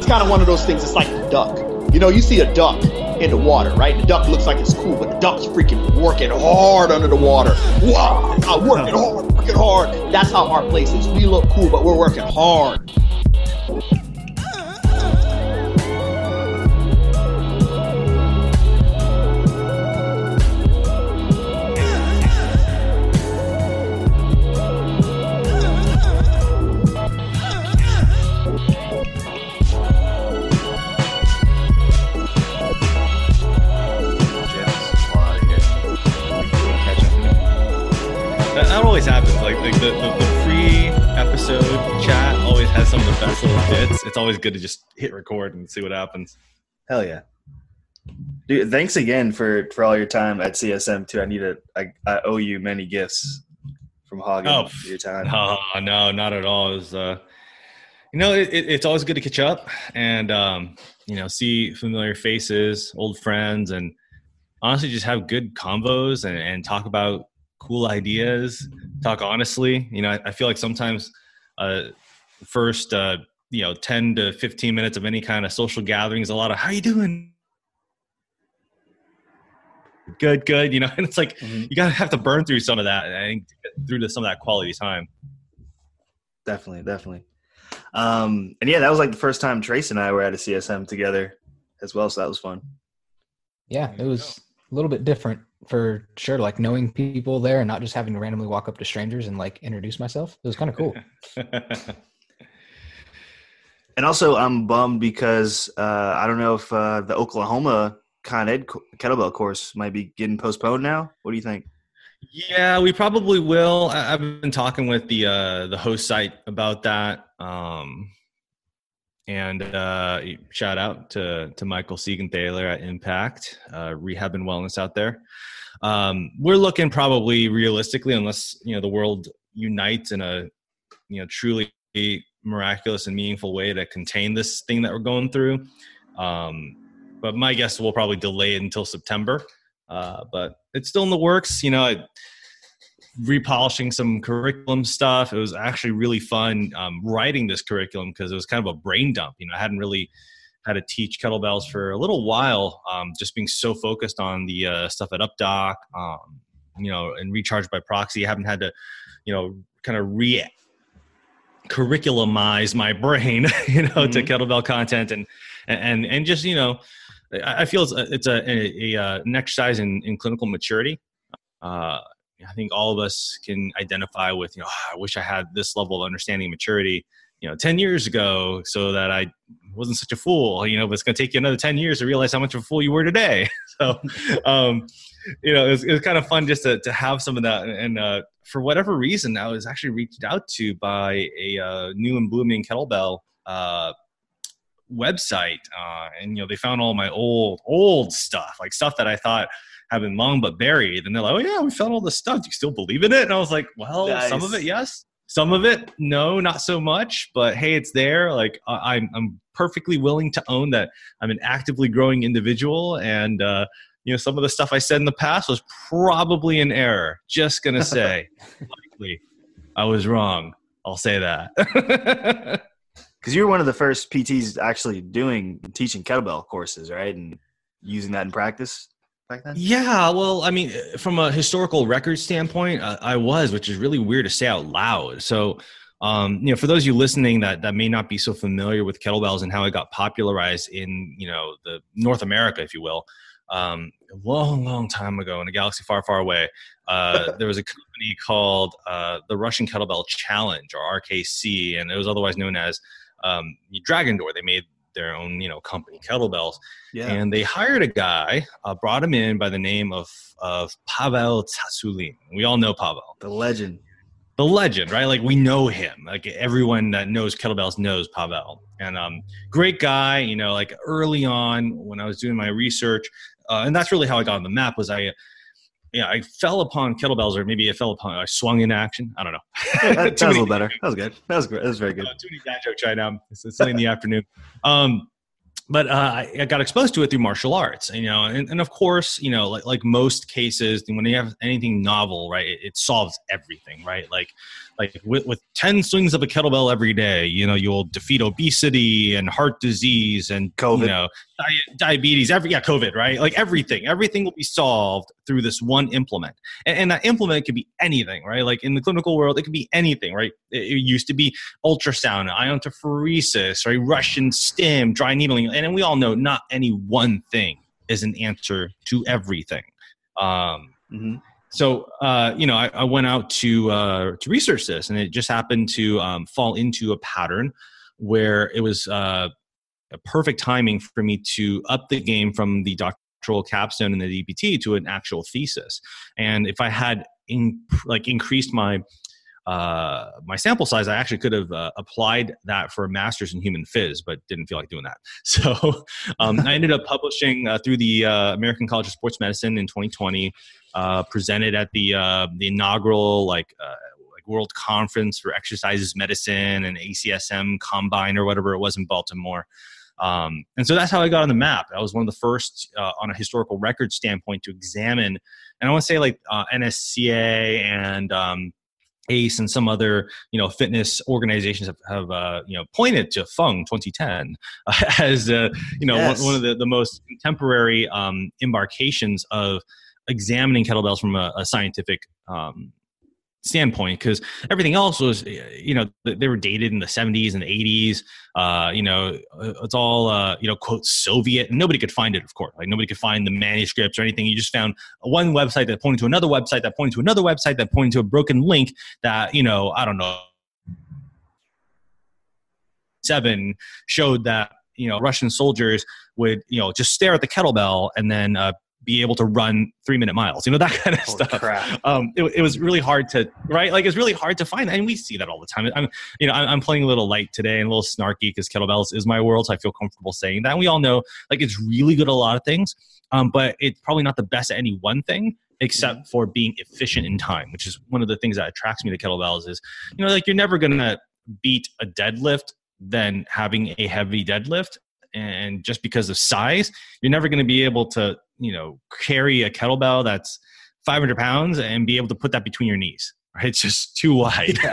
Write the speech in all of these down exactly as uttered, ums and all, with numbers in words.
kind of one of those things. It's like the duck. You know, you see a duck in the water, right? The duck looks like it's cool, but the duck's freaking working hard under the water. Wow, I'm working hard, working hard. That's how our place is. We look cool, but we're working hard. That always happens. Like, like the, the, the pre-episode chat always has some of the best little bits. It's always good to just hit record and see what happens. Hell yeah. Dude, thanks again for, for all your time at C S M too. I need a, I, I owe you many gifts from Hagen Oh, for your time. No, no, not at all. It was, uh, you know, it, it, it's always good to catch up and, um, you know, see familiar faces, old friends, and honestly just have good convos and, and talk about cool ideas, talk honestly. You know, I, I feel like sometimes uh, first, uh, you know, ten to fifteen minutes of any kind of social gathering is a lot of, how you doing? Good, good. You know, and it's like, mm-hmm. you got to have to burn through some of that, I think, to get through to some of that quality time. Definitely, definitely. Um, and yeah, that was like the first time Trace and I were at a C S M together as well. So that was fun. Yeah, it was a little bit different. For sure, like knowing people there and not just having to randomly walk up to strangers and like introduce myself. It was kind of cool. And also, I'm bummed because uh, I don't know if uh, the Oklahoma Con Ed kettlebell course might be getting postponed now. What do you think? Yeah, we probably will. I- I've been talking with the uh, the host site about that. Um, and uh, shout out to to Michael Siegenthaler at Impact uh, Rehab and Wellness out there. Um, we're looking probably realistically, unless, you know, the world unites in a, you know, truly miraculous and meaningful way to contain this thing that we're going through. Um, but my guess we'll probably delay it until September. Uh, but it's still in the works. You know, I, repolishing some curriculum stuff. It was actually really fun um, writing this curriculum because it was kind of a brain dump. You know, I hadn't really had to teach kettlebells for a little while, um, just being so focused on the uh, stuff at UpDoc, um, you know, and Recharge by Proxy. I haven't had to, you know, kind of re curriculumize my brain, you know, mm-hmm. to kettlebell content and, and, and just, you know, I feel it's a, it's a, a, a an exercise in, in clinical maturity. Uh, I think all of us can identify with, you know, oh, I wish I had this level of understanding and maturity, you know, ten years ago so that I wasn't such a fool, you know, but it's going to take you another ten years to realize how much of a fool you were today. So, um, you know, it was, it was kind of fun just to, to have some of that. And uh, for whatever reason, I was actually reached out to by a uh, new and blooming kettlebell uh, website. Uh, and, you know, they found all my old, old stuff, like stuff that I thought had been long but buried. And they're like, oh, yeah, we found all this stuff. Do you still believe in it? And I was like, well, nice. Some of it, yes. Some of it, no, not so much. But, hey, it's there. Like, I, I'm, I'm perfectly willing to own that I'm an actively growing individual. And, uh, you know, some of the stuff I said in the past was probably an error. Just going to say, likely, I was wrong. I'll say that. Because you were one of the first P Ts actually doing, teaching kettlebell courses, right? And using that in practice back then? Yeah, well, I mean, from a historical record standpoint, uh, I was, which is really weird to say out loud. So, um, you know, for those of you listening that, that may not be so familiar with kettlebells and how it got popularized in, you know, the North America, if you will, um, a long, long time ago in a galaxy far, far away, uh, there was a company called uh, the Russian Kettlebell Challenge, or R K C, and it was otherwise known as um, Dragon Door. They made their own, you know, company kettlebells. Yeah. And they hired a guy, uh, brought him in by the name of, of Pavel Tsatsouline. We all know Pavel. The legend. The legend, right? Like, we know him. Like, everyone that knows kettlebells knows Pavel. And um, great guy, you know, like early on when I was doing my research, uh, and that's really how I got on the map, was I, yeah, I fell upon kettlebells, or maybe I fell upon, I swung in action. I don't know. Yeah, that, that was a little better. That was good. That was great. That was very good. Uh, too many dad jokes right now. It's, it's late in the afternoon. Um, but uh, I, I got exposed to it through martial arts, you know, and, and of course, you know, like, like most cases, when you have anything novel, right, it, it solves everything, right? Like, like with, with ten swings of a kettlebell every day, you know, you'll defeat obesity and heart disease and COVID. you know, di- diabetes, every, yeah, COVID, right? Like everything, everything will be solved through this one implement. And, and that implement could be anything, right? Like in the clinical world, it could be anything, right? It, it used to be ultrasound, iontophoresis, right? Russian stim, dry needling. And then we all know not any one thing is an answer to everything. Um, Mm-hmm. So, uh, you know, I, I went out to uh, to research this, and it just happened to um, fall into a pattern where it was uh, a perfect timing for me to up the game from the doctoral capstone in the D P T to an actual thesis. And if I had in, like increased my uh, my sample size, I actually could have uh, applied that for a master's in human phys, but didn't feel like doing that. So um, I ended up publishing uh, through the uh, American College of Sports Medicine in twenty twenty. Uh, presented at the uh, the inaugural like uh, like World Conference for Exercises Medicine and A C S M Combine or whatever it was in Baltimore. Um, and so that's how I got on the map. I was one of the first uh, on a historical record standpoint to examine, and I want to say like uh, N S C A and um, A C E and some other, you know, fitness organizations have, have uh, you know, pointed to Fung twenty ten uh, as, uh, you know, Yes. one, one of the, the most contemporary um, embarkations of examining kettlebells from a, a scientific um, standpoint, because everything else was, you know, they were dated in the seventies and the eighties. Uh, you know, it's all, uh, you know, quote, Soviet. And nobody could find it, of course. Like nobody could find the manuscripts or anything. You just found one website that pointed to another website that pointed to another website that pointed to a broken link that, you know, I don't know, seven showed that, you know, Russian soldiers would, you know, just stare at the kettlebell and then uh, be able to run three minute miles, you know, that kind of Holy stuff. crap. Um, it, it was really hard to, right? Like it's really hard to find. And we see that all the time. I'm, you know, I'm, I'm playing a little light today and a little snarky because kettlebells is my world. So I feel comfortable saying that. And we all know like it's really good at a lot of things, um, but it's probably not the best at any one thing except for being efficient in time, which is one of the things that attracts me to kettlebells is, you know, like you're never going to beat a deadlift than having a heavy deadlift. And just because of size, you're never going to be able to, you know, carry a kettlebell that's five hundred pounds and be able to put that between your knees. Right? It's just too wide. Yeah.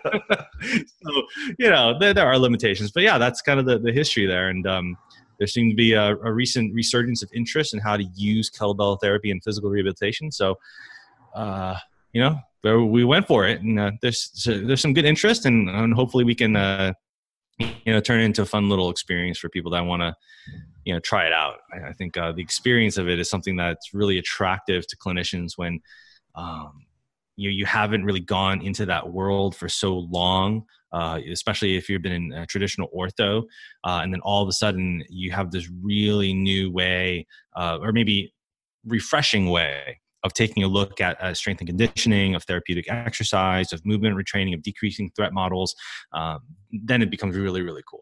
So, you know, there, there are limitations. But yeah, that's kind of the, the history there. And um, there seemed to be a, a recent resurgence of interest in how to use kettlebell therapy in physical rehabilitation. So, uh, you know, we went for it. And uh, there's there's some good interest, and, and hopefully we can uh, you know, turn it into a fun little experience for people that want to, you know, try it out. I, I think uh, the experience of it is something that's really attractive to clinicians when um, you you haven't really gone into that world for so long, uh, especially if you've been in a traditional ortho, uh, and then all of a sudden you have this really new way, uh, or maybe refreshing way of taking a look at uh, strength and conditioning, of therapeutic exercise, of movement retraining, of decreasing threat models. Um, then it becomes really, really cool.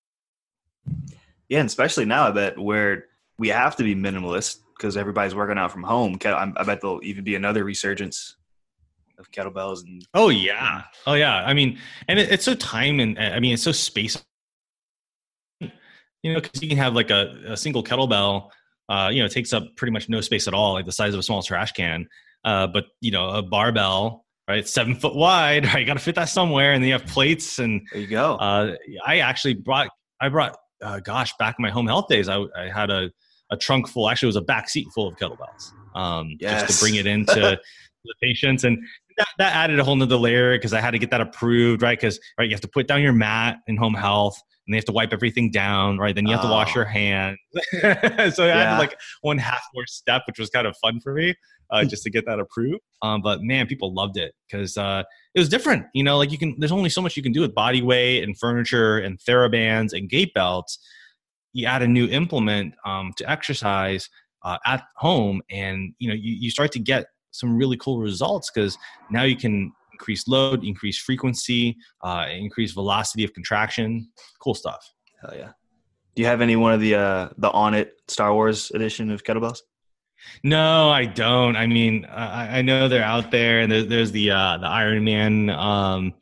Yeah, and especially now, I bet, where we have to be minimalist because everybody's working out from home. I bet there'll even be another resurgence of kettlebells. And oh yeah, oh yeah. I mean, and it, it's so time and I mean, it's so space. You know, because you can have like a, a single kettlebell. Uh, you know, it takes up pretty much no space at all, like the size of a small trash can. Uh, but, you know, a barbell, right, seven foot wide, right, you got to fit that somewhere. And then you have plates. And there you go. Uh, I actually brought, I brought, uh, gosh, back in my home health days, I, I had a, a trunk full, actually it was a back seat full of kettlebells, um, yes. just to bring it into the patients. And that, that added a whole nother layer because I had to get that approved, right? Because, right, you have to put down your mat in home health. And they have to wipe everything down, right? Then you have oh. to wash your hands. So I yeah. had like one half more step, which was kind of fun for me, uh, just to get that approved. Um, but man, people loved it because uh, it was different. You know, like you can, there's only so much you can do with body weight and furniture and TheraBands and gait belts. You add a new implement um, to exercise uh, at home, and you know, you, you start to get some really cool results because now you can increase load, increase frequency, uh, increase velocity of contraction. Cool stuff. Hell yeah. Do you have any one of the uh, the On It Star Wars edition of kettlebells? No, I don't. I mean, I, I know they're out there, and there, there's the uh, the Iron Man, um,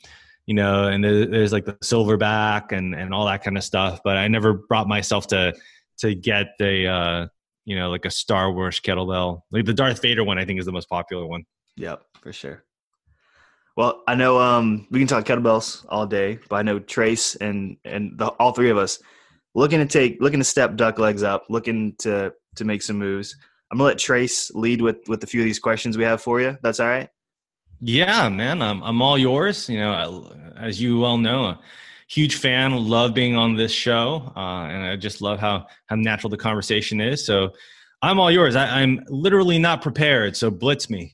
you know, and there, there's like the silverback and, and all that kind of stuff. But I never brought myself to, to get the, uh, you know, like a Star Wars kettlebell. Like the Darth Vader one, I think is the most popular one. Yep, for sure. Well, I know um, we can talk kettlebells all day, but I know Trace and and the, all three of us looking to take, looking to step duck legs up, looking to to make some moves. I'm gonna let Trace lead with with a few of these questions we have for you. That's all right? Yeah, man, I'm I'm all yours. You know, as you well know, a huge fan. Love being on this show, uh, and I just love how how natural the conversation is. So, I'm all yours. I, I'm literally not prepared, so blitz me.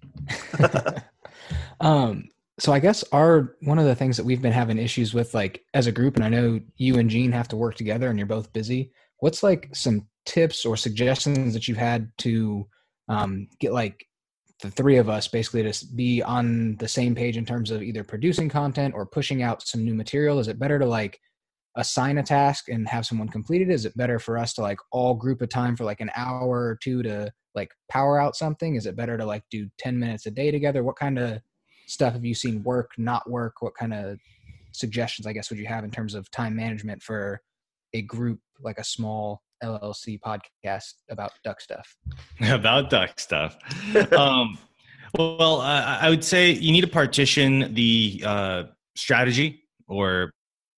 um. So I guess our one of the things that we've been having issues with, like as a group, and I know you and Gene have to work together, and you're both busy. What's like some tips or suggestions that you've had to um, get like the three of us basically to be on the same page in terms of either producing content or pushing out some new material? Is it better to like assign a task and have someone complete it? Is it better for us to like all group a time for like an hour or two to like power out something? Is it better to like do ten minutes a day together? What kind of stuff have you seen work, not work? What kind of suggestions, I guess, would you have in terms of time management for a group, like a small L L C podcast about duck stuff? About duck stuff. um, well, uh, I would say you need to partition the uh, strategy or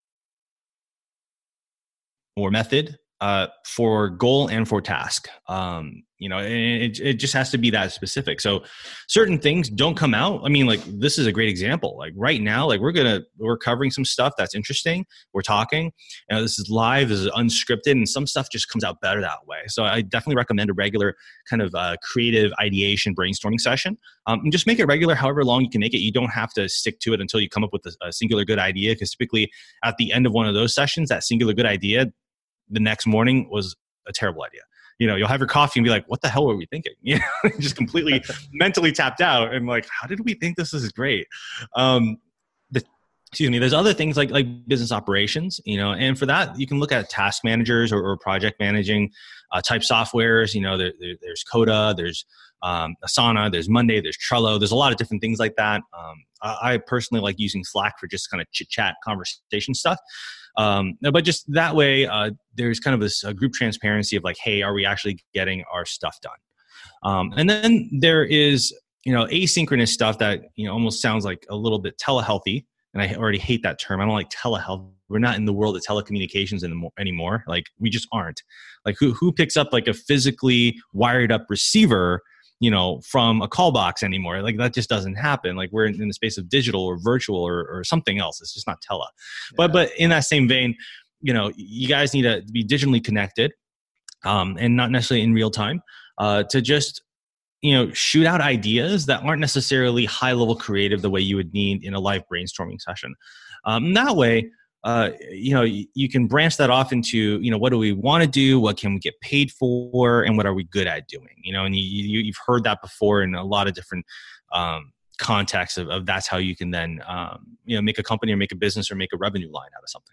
or method uh, for goal and for task. Um, you know, it, it just has to be that specific. So certain things don't come out. I mean, like this is a great example. Like right now, like we're going to, we're covering some stuff that's interesting. We're talking, you know, this is live, this is unscripted, and some stuff just comes out better that way. So I definitely recommend a regular kind of uh, creative ideation brainstorming session. Um, and just make it regular, however long you can make it. You don't have to stick to it until you come up with a, a singular good idea. Because typically at the end of one of those sessions, that singular good idea the next morning was a terrible idea. You know, you'll have your coffee and be like, what the hell were we thinking? You know, just completely mentally tapped out and like, how did we think this is great? Um, the, excuse me, there's other things like, like business operations, you know, and for that, you can look at task managers or, or project managing uh, type softwares. You know, there, there, there's Coda, there's um, Asana, there's Monday, there's Trello. There's a lot of different things like that. Um, I, I personally like using Slack for just kind of chit chat conversation stuff. Um, but just that way, uh, there's kind of this uh, group transparency of like, hey, are we actually getting our stuff done? Um, and then there is, you know, asynchronous stuff that, you know, almost sounds like a little bit telehealthy. And I already hate that term. I don't like telehealth. We're not in the world of telecommunications anymore. Like we just aren't. Like who who picks up like a physically wired up receiver, you know, from a call box anymore? Like that just doesn't happen. Like we're in, in the space of digital or virtual or, or something else. It's just not tele. Yeah. But but in that same vein, you know, you guys need to be digitally connected, um, and not necessarily in real time, uh, to just, you know, shoot out ideas that aren't necessarily high level creative the way you would need in a live brainstorming session. Um, that way, uh, you know, you, you can branch that off into, you know, what do we want to do? What can we get paid for? And what are we good at doing? You know, and you, you, you've heard that before in a lot of different um, contexts of, of that's how you can then, um, you know, make a company or make a business or make a revenue line out of something.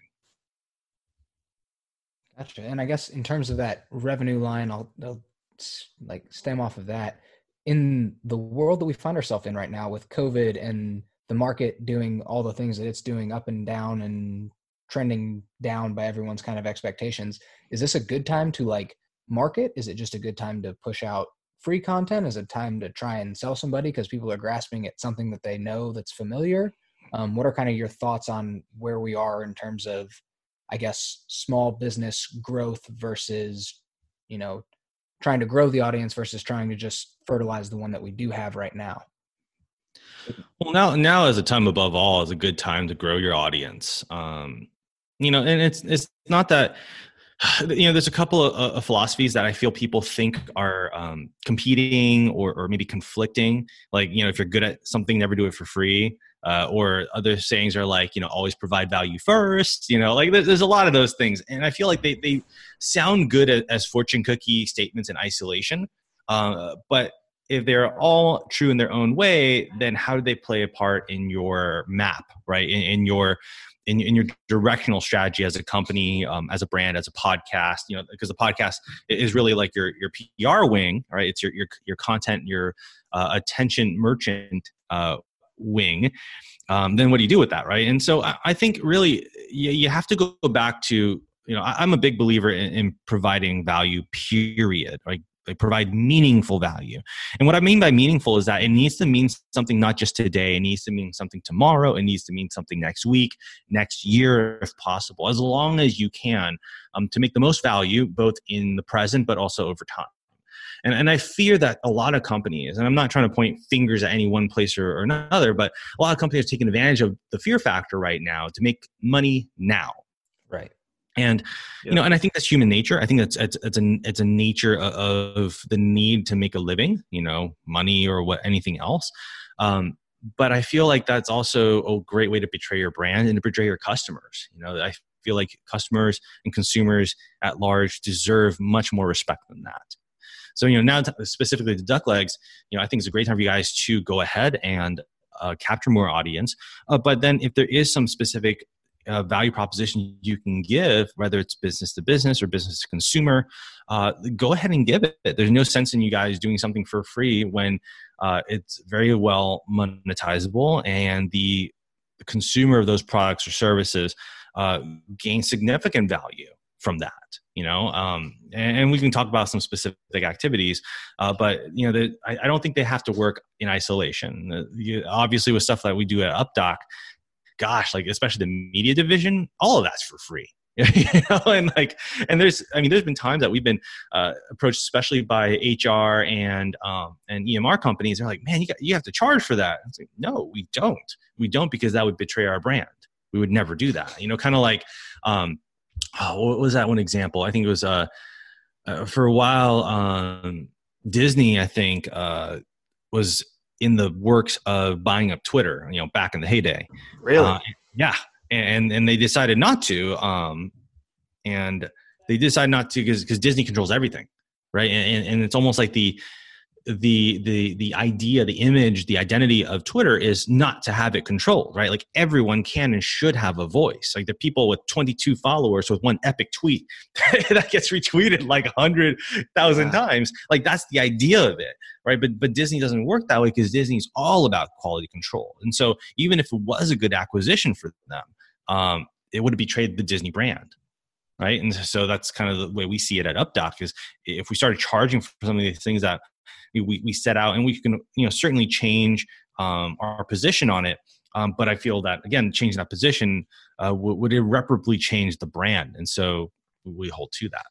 Gotcha. And I guess in terms of that revenue line, I'll, I'll like stem off of that. In the world that we find ourselves in right now with COVID and the market doing all the things that it's doing up and down and trending down by everyone's kind of expectations, is this a good time to like market? Is it just a good time to push out free content? Is it time to try and sell somebody because people are grasping at something that they know that's familiar? Um, what are kind of your thoughts on where we are in terms of, I guess, small business growth versus, you know, trying to grow the audience versus trying to just fertilize the one that we do have right now? Well, now, now is a time above all is a good time to grow your audience. Um, you know, and it's, it's not that, you know, there's a couple of, of philosophies that I feel people think are um, competing or, or maybe conflicting. Like, you know, if you're good at something, never do it for free. Uh, or other sayings are like, you know, always provide value first, you know, like there's, there's a lot of those things. And I feel like they, they sound good as, as fortune cookie statements in isolation. Uh, but if they're all true in their own way, then how do they play a part in your map, right? In, in your, in, in your directional strategy as a company, um, as a brand, as a podcast, you know, because the podcast is really like your, your P R wing, right? It's your, your, your content, your uh, attention merchant, uh, wing, um, then what do you do with that, right? And so I, I think really you, you have to go back to, you know, I, I'm a big believer in, in providing value, period, right? They provide meaningful value. And what I mean by meaningful is that it needs to mean something not just today. It needs to mean something tomorrow. It needs to mean something next week, next year, if possible, as long as you can, um, to make the most value, both in the present, but also over time. And, and I fear that a lot of companies, and I'm not trying to point fingers at any one place or, or another, but a lot of companies are taking advantage of the fear factor right now to make money now. Right. And, yeah. you know, and I think that's human nature. I think that's, it's, it's a, it's a nature of, of the need to make a living, you know, money or what, anything else. Um, but I feel like that's also a great way to betray your brand and to betray your customers. You know, I feel like customers and consumers at large deserve much more respect than that. So, you know, now t- specifically to Duck Legs, you know, I think it's a great time for you guys to go ahead and uh, capture more audience. Uh, but then if there is some specific Uh, value proposition you can give, whether it's business to business or business to consumer, uh, go ahead and give it. There's no sense in you guys doing something for free when uh, it's very well monetizable and the consumer of those products or services uh, gain significant value from that. You know, um, and, and we can talk about some specific activities, uh, but you know, the, I, I don't think they have to work in isolation. Uh, you, obviously, with stuff that we do at UpDoc, gosh, like especially the media division, all of that's for free. You know, and like, and there's, I mean, there's been times that we've been uh, approached, especially by H R and um, and E M R companies. They're like, man, you got, you have to charge for that. It's like, no, we don't. We don't, because that would betray our brand. We would never do that. You know, kind of like, um, oh, what was that one example? I think it was uh, uh for a while, um, Disney, I think, uh, was in the works of buying up Twitter, you know, back in the heyday. Really? Uh, yeah. And, and they decided not to, um, and they decided not to because, because Disney controls everything. Right. And, and it's almost like the, the, the, the idea, the image, the identity of Twitter is not to have it controlled, right? Like everyone can and should have a voice. Like the people with twenty-two followers with one epic tweet that gets retweeted like a hundred thousand wow. times. Like that's the idea of it, right? But, but Disney doesn't work that way because Disney's all about quality control. And so even if it was a good acquisition for them, um, it would have betrayed the Disney brand. Right. And so that's kind of the way we see it at UpDoc is if we started charging for some of these things that we, we set out, and we can, you know, certainly change um, our position on it. Um, but I feel that, again, changing that position uh, w- would irreparably change the brand. And so we hold to that.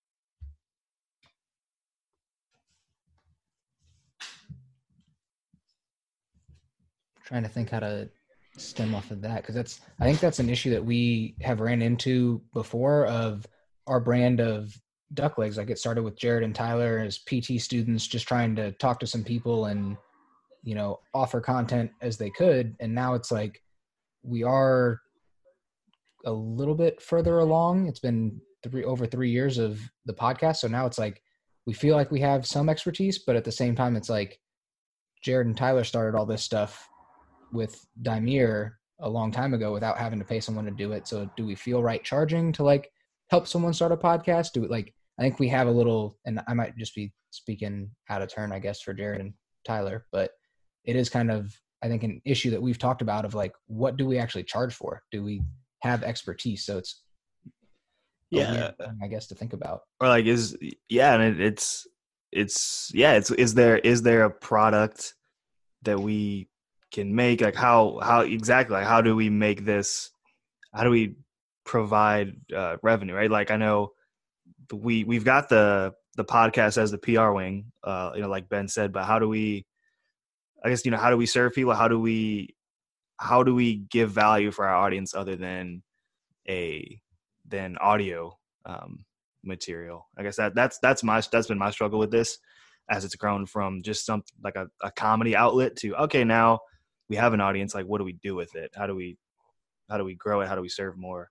I'm trying to think how to stem off of that, because that's, I think that's an issue that we have ran into before of our brand of Duck Legs. Like it started with Jared and Tyler as P T students just trying to talk to some people and, you know, offer content as they could. And now it's like we are a little bit further along. It's been three over three years of the podcast. So now it's like we feel like we have some expertise, but at the same time, it's like Jared and Tyler started all this stuff with Dimir a long time ago without having to pay someone to do it. So do we feel right charging to like help someone start a podcast? Do it like, I think we have a little, and I might just be speaking out of turn, I guess, for Jared and Tyler, but it is kind of, I think, an issue that we've talked about of like, what do we actually charge for? Do we have expertise? So it's, yeah, thing, I guess, to think about. Or like, is, yeah. And it, it's, it's, yeah, it's, is there, is there a product that we can make? Like how, how exactly, like how do we make this, how do we provide uh, revenue, right? Like I know we, we've got the, the podcast as the P R wing, uh, you know, like Ben said, but how do we, I guess, you know, how do we serve people? How do we, how do we give value for our audience other than a, than audio um, material? I guess that that's, that's my, that's been my struggle with this as it's grown from just some like a, a comedy outlet to, okay, now we have an audience. Like, what do we do with it? How do we, how do we grow it? How do we serve more?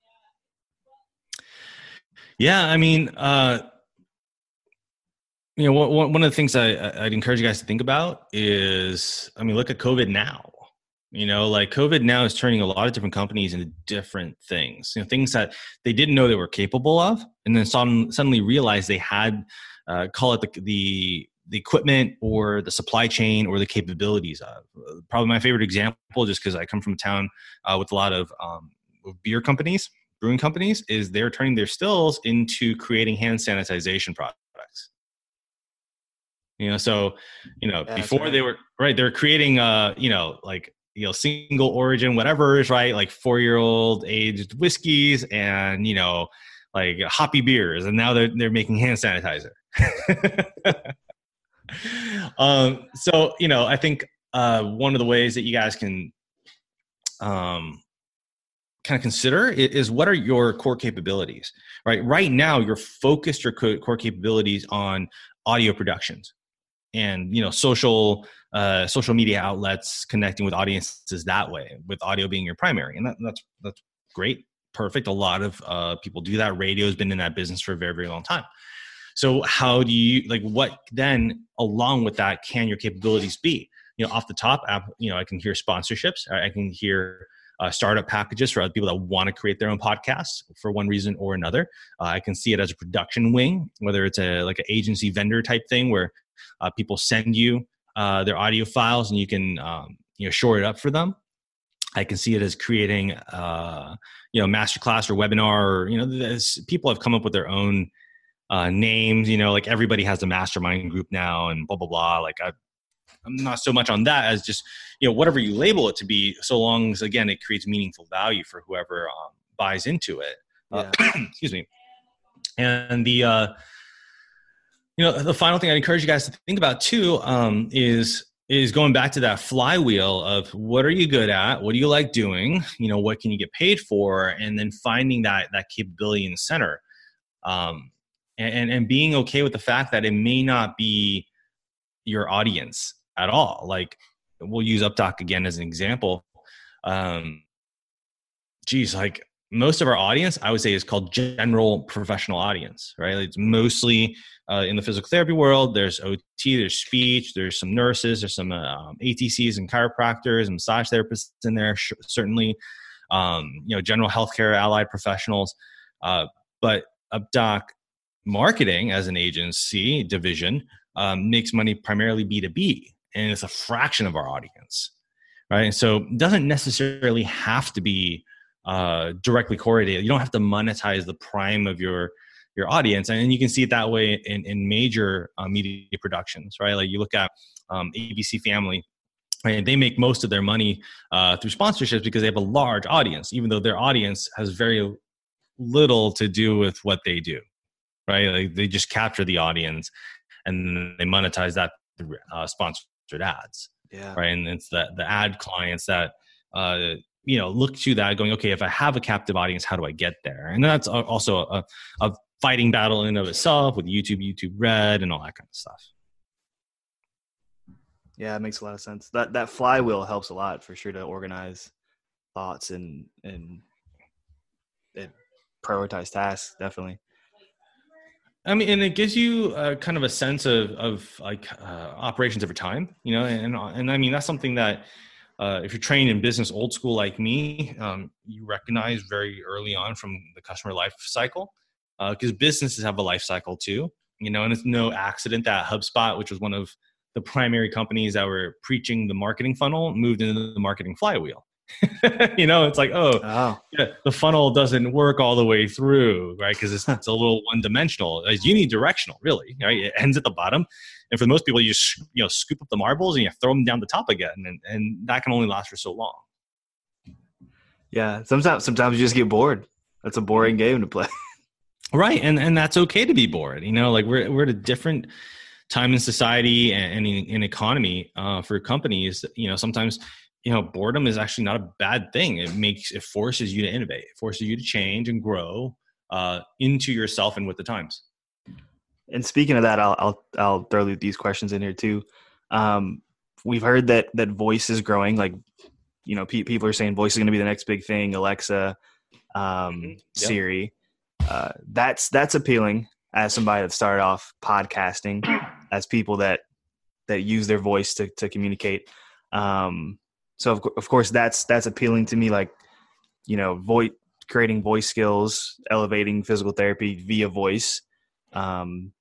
Yeah. I mean, uh, you know, one, one of the things I, I'd encourage you guys to think about is, I mean, look at COVID now. You know, like COVID now is turning a lot of different companies into different things, you know, things that they didn't know they were capable of, and then sudden, suddenly realized they had, uh, call it the, the the equipment or the supply chain or the capabilities of. Probably my favorite example, just because I come from a town uh, with a lot of um, beer companies, brewing companies, is they're turning their stills into creating hand sanitization products. You know, so, you know, yeah, before right. they were, right, they were creating, uh, you know, like, you know, single origin, whatever is right, like four-year-old aged whiskeys and, you know, like hoppy beers. And now they're, they're making hand sanitizer. um, so, you know, I think uh, one of the ways that you guys can um, kind of consider is, is what are your core capabilities, right? Right now, you're focused your core capabilities on audio productions and, you know, social uh, social media outlets, connecting with audiences that way, with audio being your primary. And that, that's that's great. Perfect. A lot of uh, people do that. Radio has been in that business for a very, very long time. So how do you, like, what then along with that can your capabilities be? You know, off the top, you know, I can hear sponsorships. I can hear uh, startup packages for other people that want to create their own podcasts for one reason or another. Uh, I can see it as a production wing, whether it's a like an agency vendor type thing where uh, people send you uh, their audio files and you can, um, you know, shore it up for them. I can see it as creating, uh, you know, masterclass or webinar, or, you know, there's, people have come up with their own uh, names, you know, like everybody has a mastermind group now and blah, blah, blah. Like I, I'm not so much on that as just, you know, whatever you label it to be, so long as, again, it creates meaningful value for whoever um, buys into it. Yeah. Uh, excuse me. And the, uh, you know, the final thing I'd encourage you guys to think about too um, is, is going back to that flywheel of what are you good at? What do you like doing? You know, what can you get paid for? And then finding that, that capability in the center. Um, and, and being okay with the fact that it may not be your audience at all. Like, we'll use UpDoc again as an example. Um, geez, like most of our audience, I would say, is called general professional audience, right? It's mostly uh, in the physical therapy world. There's O T, there's speech, there's some nurses, there's some um, A T Cs and chiropractors and massage therapists in there, sh- certainly, um, you know, general healthcare allied professionals. Uh, but UpDoc marketing as an agency division um, makes money primarily B two B, and it's a fraction of our audience, right? And so it doesn't necessarily have to be uh, directly correlated. You don't have to monetize the prime of your your audience, and you can see it that way in, in major uh, media productions, right? Like you look at um, A B C Family, right? They make most of their money uh, through sponsorships because they have a large audience, even though their audience has very little to do with what they do, right? Like they just capture the audience and they monetize that through uh, sponsored ads, Yeah. right? And it's the the ad clients that uh, you know look to that, going, okay, if I have a captive audience, how do I get there? And that's also a, a fighting battle in and of itself with YouTube, YouTube Red, and all that kind of stuff. Yeah, it makes a lot of sense. That that flywheel helps a lot for sure to organize thoughts and and, and prioritize tasks. Definitely. I mean, and it gives you uh, kind of a sense of of like uh, operations over time, you know, and and I mean that's something that uh, if you're trained in business old school like me, um, you recognize very early on from the customer life cycle, because uh, businesses have a life cycle too, you know, and it's no accident that HubSpot, which was one of the primary companies that were preaching the marketing funnel, moved into the marketing flywheel. You know, it's like, oh, Oh. yeah, the funnel doesn't work all the way through, right? Because it's, it's a little one-dimensional. It's unidirectional, really. Right? It ends at the bottom, and for most people, you just you know scoop up the marbles and you throw them down the top again, and and that can only last for so long. Yeah, sometimes sometimes you just get bored. That's a boring game to play. Right, and and that's okay to be bored. You know, like we're we're at a different time in society and, and in, in economy uh, for companies. You know, sometimes. You know, boredom is actually not a bad thing. It makes, it forces you to innovate. It forces you to change and grow uh, into yourself and with the times. And speaking of that, I'll I'll, I'll throw these questions in here too. Um, we've heard that that voice is growing. Like, you know, pe- people are saying voice is going to be the next big thing. Alexa, um, Mm-hmm. Yep. Siri. Uh, that's that's appealing as somebody that started off podcasting, as people that that use their voice to to communicate. Um, So of, of course that's, that's appealing to me, like, you know, voice, creating voice skills, elevating physical therapy via voice. Um,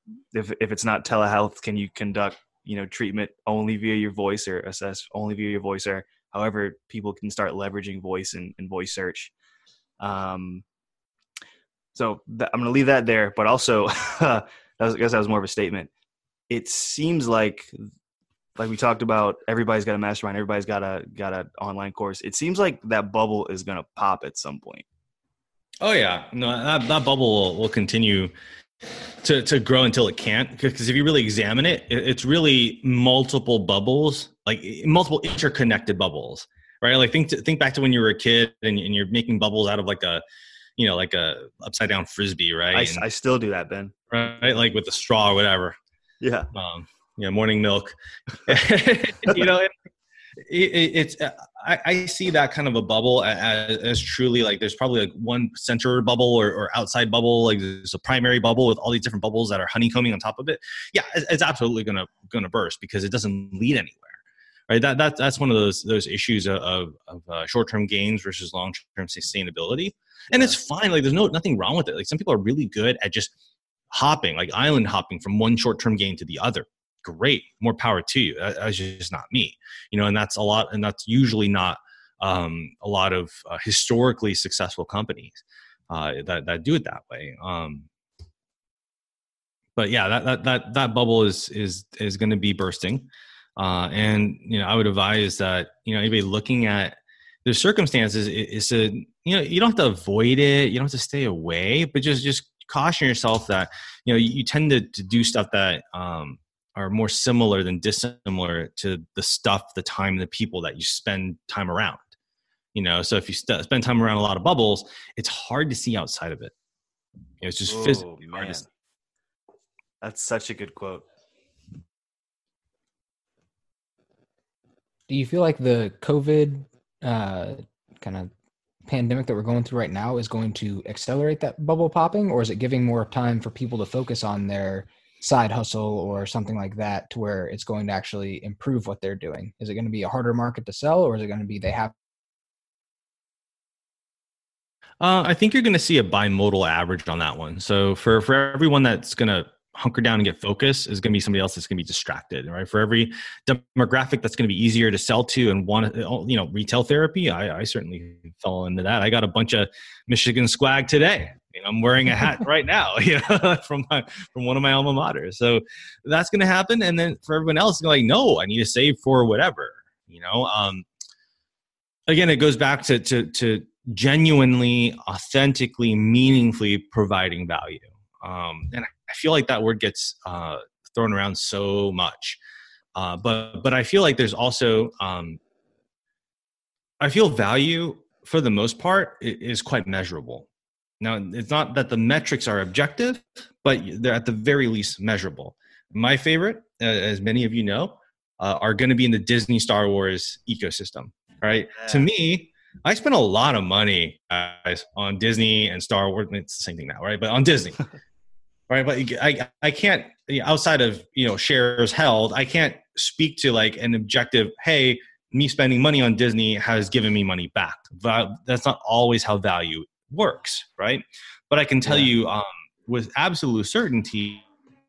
if if it's not telehealth, can you conduct, you know, treatment only via your voice or assess only via your voice, or however people can start leveraging voice and, and voice search. Um, so th- I'm going to leave that there, but also, that was, I guess that was more of a statement. It seems like, like we talked about, everybody's got a mastermind, everybody's got a, got an online course. It seems like that bubble is going to pop at some point. Oh yeah, no, that, that bubble will, will continue to, to grow until it can't. Because if you really examine it, it, it's really multiple bubbles, like multiple interconnected bubbles, right? Like think to, think back to when you were a kid and, and you're making bubbles out of like a, you know, like a upside down Frisbee, right? I, and, I still do that, Ben. Right, like with the straw or whatever. Yeah. Um, you know, morning milk. you know, it, it, it's I, I see that kind of a bubble as, as truly like there's probably like one center bubble or, or outside bubble, like there's a primary bubble with all these different bubbles that are honeycombing on top of it. Yeah, it's, it's absolutely gonna gonna burst because it doesn't lead anywhere. Right, that that that's one of those those issues of of, of uh, short term gains versus long term sustainability, and it's fine. Like there's no nothing wrong with it. Like some people are really good at just hopping, like island hopping from one short term gain to the other. Great, more power to you. That, that's just not me, you know. And that's a lot, and that's usually not um, a lot of uh, historically successful companies uh, that that do it that way. Um, but yeah, that that that that bubble is is is going to be bursting. Uh, and, you know, I would advise that, you know, anybody looking at their circumstances is to, you know, you don't have to avoid it. You don't have to stay away, but just, just caution yourself that, you know, you, you tend to, to do stuff that um, are more similar than dissimilar to the stuff, the time, the people that you spend time around, you know? So if you st- spend time around a lot of bubbles, it's hard to see outside of it. You know, it's just oh, physically man. hard to see. That's such a good quote. Do you feel like the COVID uh, kind of pandemic that we're going through right now is going to accelerate that bubble popping, or is it giving more time for people to focus on their side hustle or something like that to where it's going to actually improve what they're doing? Is it going to be a harder market to sell, or is it going to be they have? Uh, I think you're going to see a bimodal average on that one. So for, for everyone that's going to hunker down and get focused is going to be somebody else that's going to be distracted, right? For every demographic that's going to be easier to sell to and want to, you know, retail therapy, I, I certainly fell into that. I got a bunch of Michigan swag today. You know, I'm wearing a hat right now, you know, from my, from one of my alma maters. So that's going to happen. And then for everyone else, they're like, no, I need to save for whatever, you know. Um, again, it goes back to to to genuinely, authentically, meaningfully providing value. Um, and I feel like that word gets uh, thrown around so much, uh, but but I feel like there's also um, I feel value for the most part is quite measurable. Now, it's not that the metrics are objective, but they're at the very least measurable. My favorite, uh, as many of you know, uh, are going to be in the Disney Star Wars ecosystem. Right? Yeah. To me, I spend a lot of money, guys, on Disney and Star Wars. It's the same thing now, right? But on Disney. Right, but I I can't, outside of, you know, shares held, I can't speak to like an objective, hey, me spending money on Disney has given me money back. But that's not always how value works, right? But I can tell yeah. you um, with absolute certainty,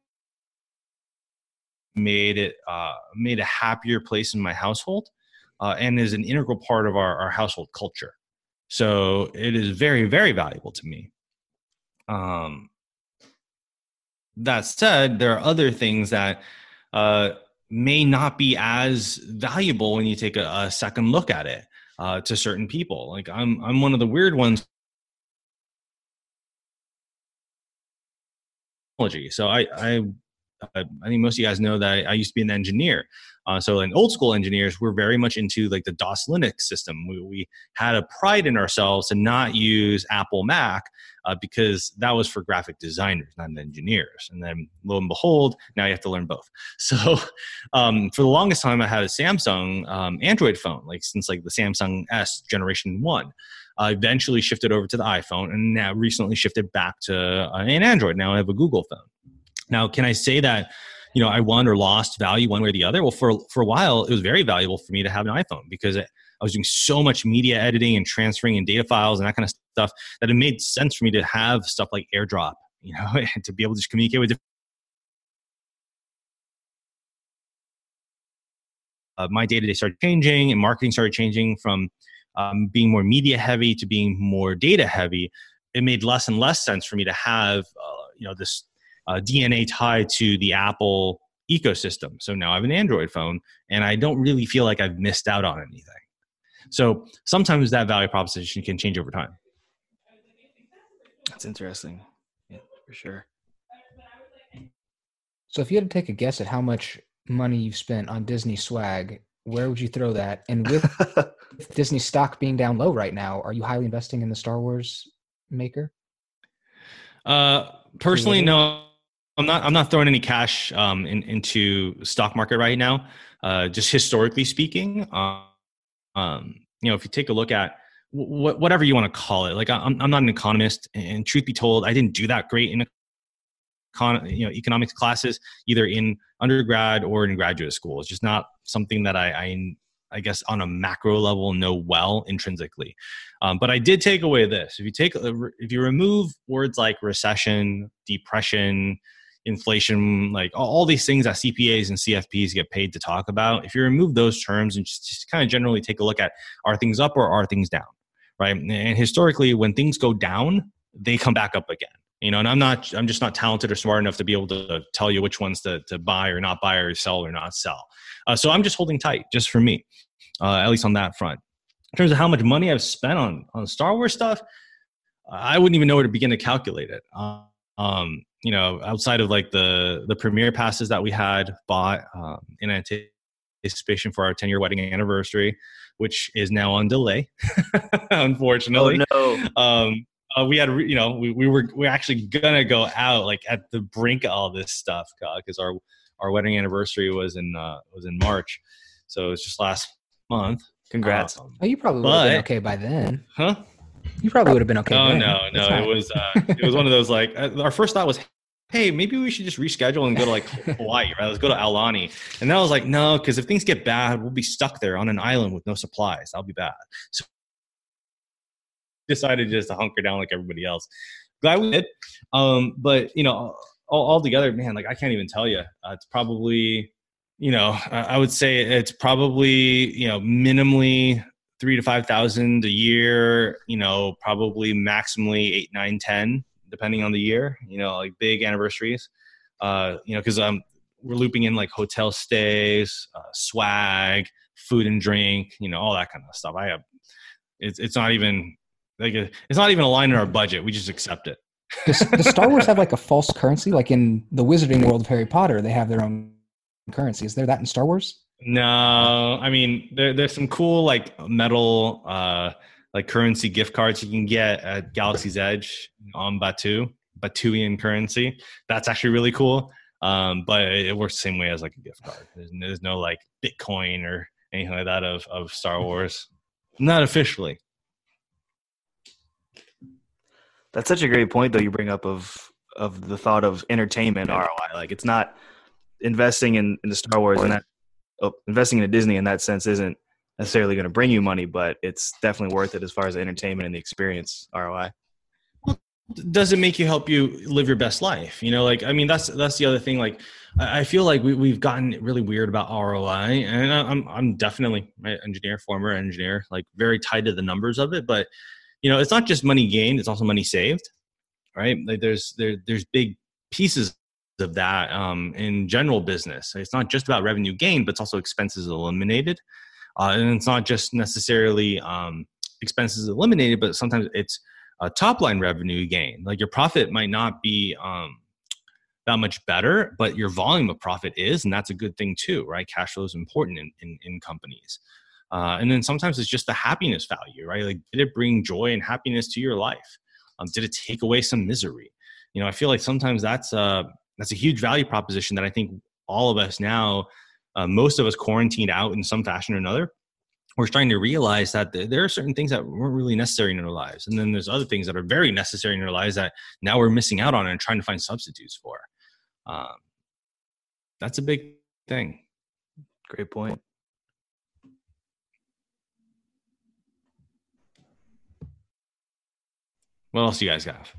made it uh, made a happier place in my household, uh, and is an integral part of our, our household culture. So it is very, very valuable to me. Um. That said, there are other things that uh, may not be as valuable when you take a, a second look at it uh, to certain people. Like I'm, I'm one of the weird ones. So I, I, I think most of you guys know that I, I used to be an engineer. Uh, so in old school engineers, we're very much into like the DOS Linux system. We, we had a pride in ourselves to not use Apple Mac uh, because that was for graphic designers, not engineers. And then lo and behold, now you have to learn both. So um, for the longest time, I had a Samsung um, Android phone, like since like the Samsung S generation one. I uh, eventually shifted over to the iPhone and now recently shifted back to uh, an Android. Now I have a Google phone. Now, can I say that, you know, I won or lost value one way or the other? Well, for for a while, it was very valuable for me to have an iPhone because I was doing so much media editing and transferring in data files and that kind of stuff that it made sense for me to have stuff like AirDrop, you know, and to be able to just communicate with different uh, my day to day started changing, and marketing started changing from um, being more media heavy to being more data heavy, it made less and less sense for me to have uh, you know this uh, D N A tied to the Apple ecosystem. So now I have an Android phone, and I don't really feel like I've missed out on anything. So sometimes that value proposition can change over time. That's interesting. Yeah, for sure. So if you had to take a guess at how much money you've spent on Disney swag, where would you throw that? And with Disney stock being down low right now, are you highly investing in the Star Wars maker? Uh, personally, no. I'm not. I'm not throwing any cash um, in, into stock market right now. Uh, just historically speaking, um, um, you know, if you take a look at w- whatever you want to call it, like I'm, I'm not an economist, and truth be told, I didn't do that great in econ- you know economics classes, either in undergrad or in graduate school. It's just not something that I, I, I guess, on a macro level know well intrinsically. Um, but I did take away this: if you take, if you remove words like recession, depression, inflation, like all these things that C P As and C F Ps get paid to talk about, if you remove those terms and just, just kind of generally take a look at, are things up or are things down, right? And historically, when things go down, they come back up again. You know, and I'm not, I'm just not talented or smart enough to be able to tell you which ones to, to buy or not buy or sell or not sell. Uh, so I'm just holding tight, just for me, uh, at least on that front. In terms of how much money I've spent on on Star Wars stuff, I wouldn't even know where to begin to calculate it. Um, um, you know, outside of like the the premiere passes that we had bought um, in anticipation for our ten year wedding anniversary, which is now on delay, unfortunately. Oh no. Um, uh, we had, you know, we, we were we were actually gonna go out like at the brink of all this stuff because our our wedding anniversary was in uh, was in March, so it was just last month. Congrats. Um, oh, you probably would have been okay by then. Huh? You probably would have been okay. Oh then. no, no, not... it was uh, it was one of those like uh, our first thought was, hey, maybe we should just reschedule and go to like Hawaii, right? Let's go to Aulani. And then I was like, no, because if things get bad, we'll be stuck there on an island with no supplies. That'll be bad. So decided just to hunker down like everybody else. Glad we did. Um, but you know, all, all together, man, like I can't even tell you. Uh, it's probably, you know, I, I would say it's probably, you know, minimally three to five thousand a year, you know, probably maximally eight, nine, ten, depending on the year, you know, like big anniversaries, uh, you know, cause um, we're looping in like hotel stays, uh, swag, food and drink, you know, all that kind of stuff. I have, it's, it's not even like, a, it's not even aligned in our budget. We just accept it. Does, does Star Wars have like a false currency? Like in the Wizarding World of Harry Potter, they have their own currency. Is there that in Star Wars? No, I mean there, there's some cool like metal uh, like currency gift cards you can get at Galaxy's Edge on Batu, Batuian currency. That's actually really cool. Um, but it, it works the same way as like a gift card. There's, there's no like Bitcoin or anything like that of of Star Wars, not officially. That's such a great point, though, you bring up of of the thought of entertainment R O I. Like, it's not investing in, in the Star Wars and that oh, investing in a Disney in that sense isn't necessarily going to bring you money, but it's definitely worth it as far as the entertainment and the experience R O I. Well, does it make you help you live your best life? You know, like, I mean, that's that's the other thing. Like, I feel like we, we've gotten really weird about R O I, and I'm I'm definitely an engineer, former engineer, like very tied to the numbers of it, but you know, it's not just money gained; it's also money saved, right? Like there's there there's big pieces of that um, in general business. It's not just about revenue gain, but it's also expenses eliminated, uh, and it's not just necessarily um, expenses eliminated, but sometimes it's a top line revenue gain. Like your profit might not be um, that much better, but your volume of profit is, and that's a good thing too, right? Cash flow is important in in, in companies. Uh, and then sometimes it's just the happiness value, right? Like, did it bring joy and happiness to your life? Um, did it take away some misery? You know, I feel like sometimes that's a, that's a huge value proposition that I think all of us now, uh, most of us quarantined out in some fashion or another, we're starting to realize that th- there are certain things that weren't really necessary in our lives. And then there's other things that are very necessary in our lives that now we're missing out on and trying to find substitutes for. Um, that's a big thing. Great point. What else do you guys have?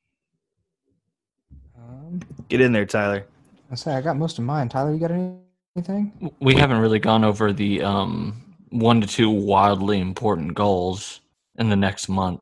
Um, Get in there, Tyler. I say I got most of mine. Tyler, you got anything anything? We haven't really gone over the um, one to two wildly important goals in the next month.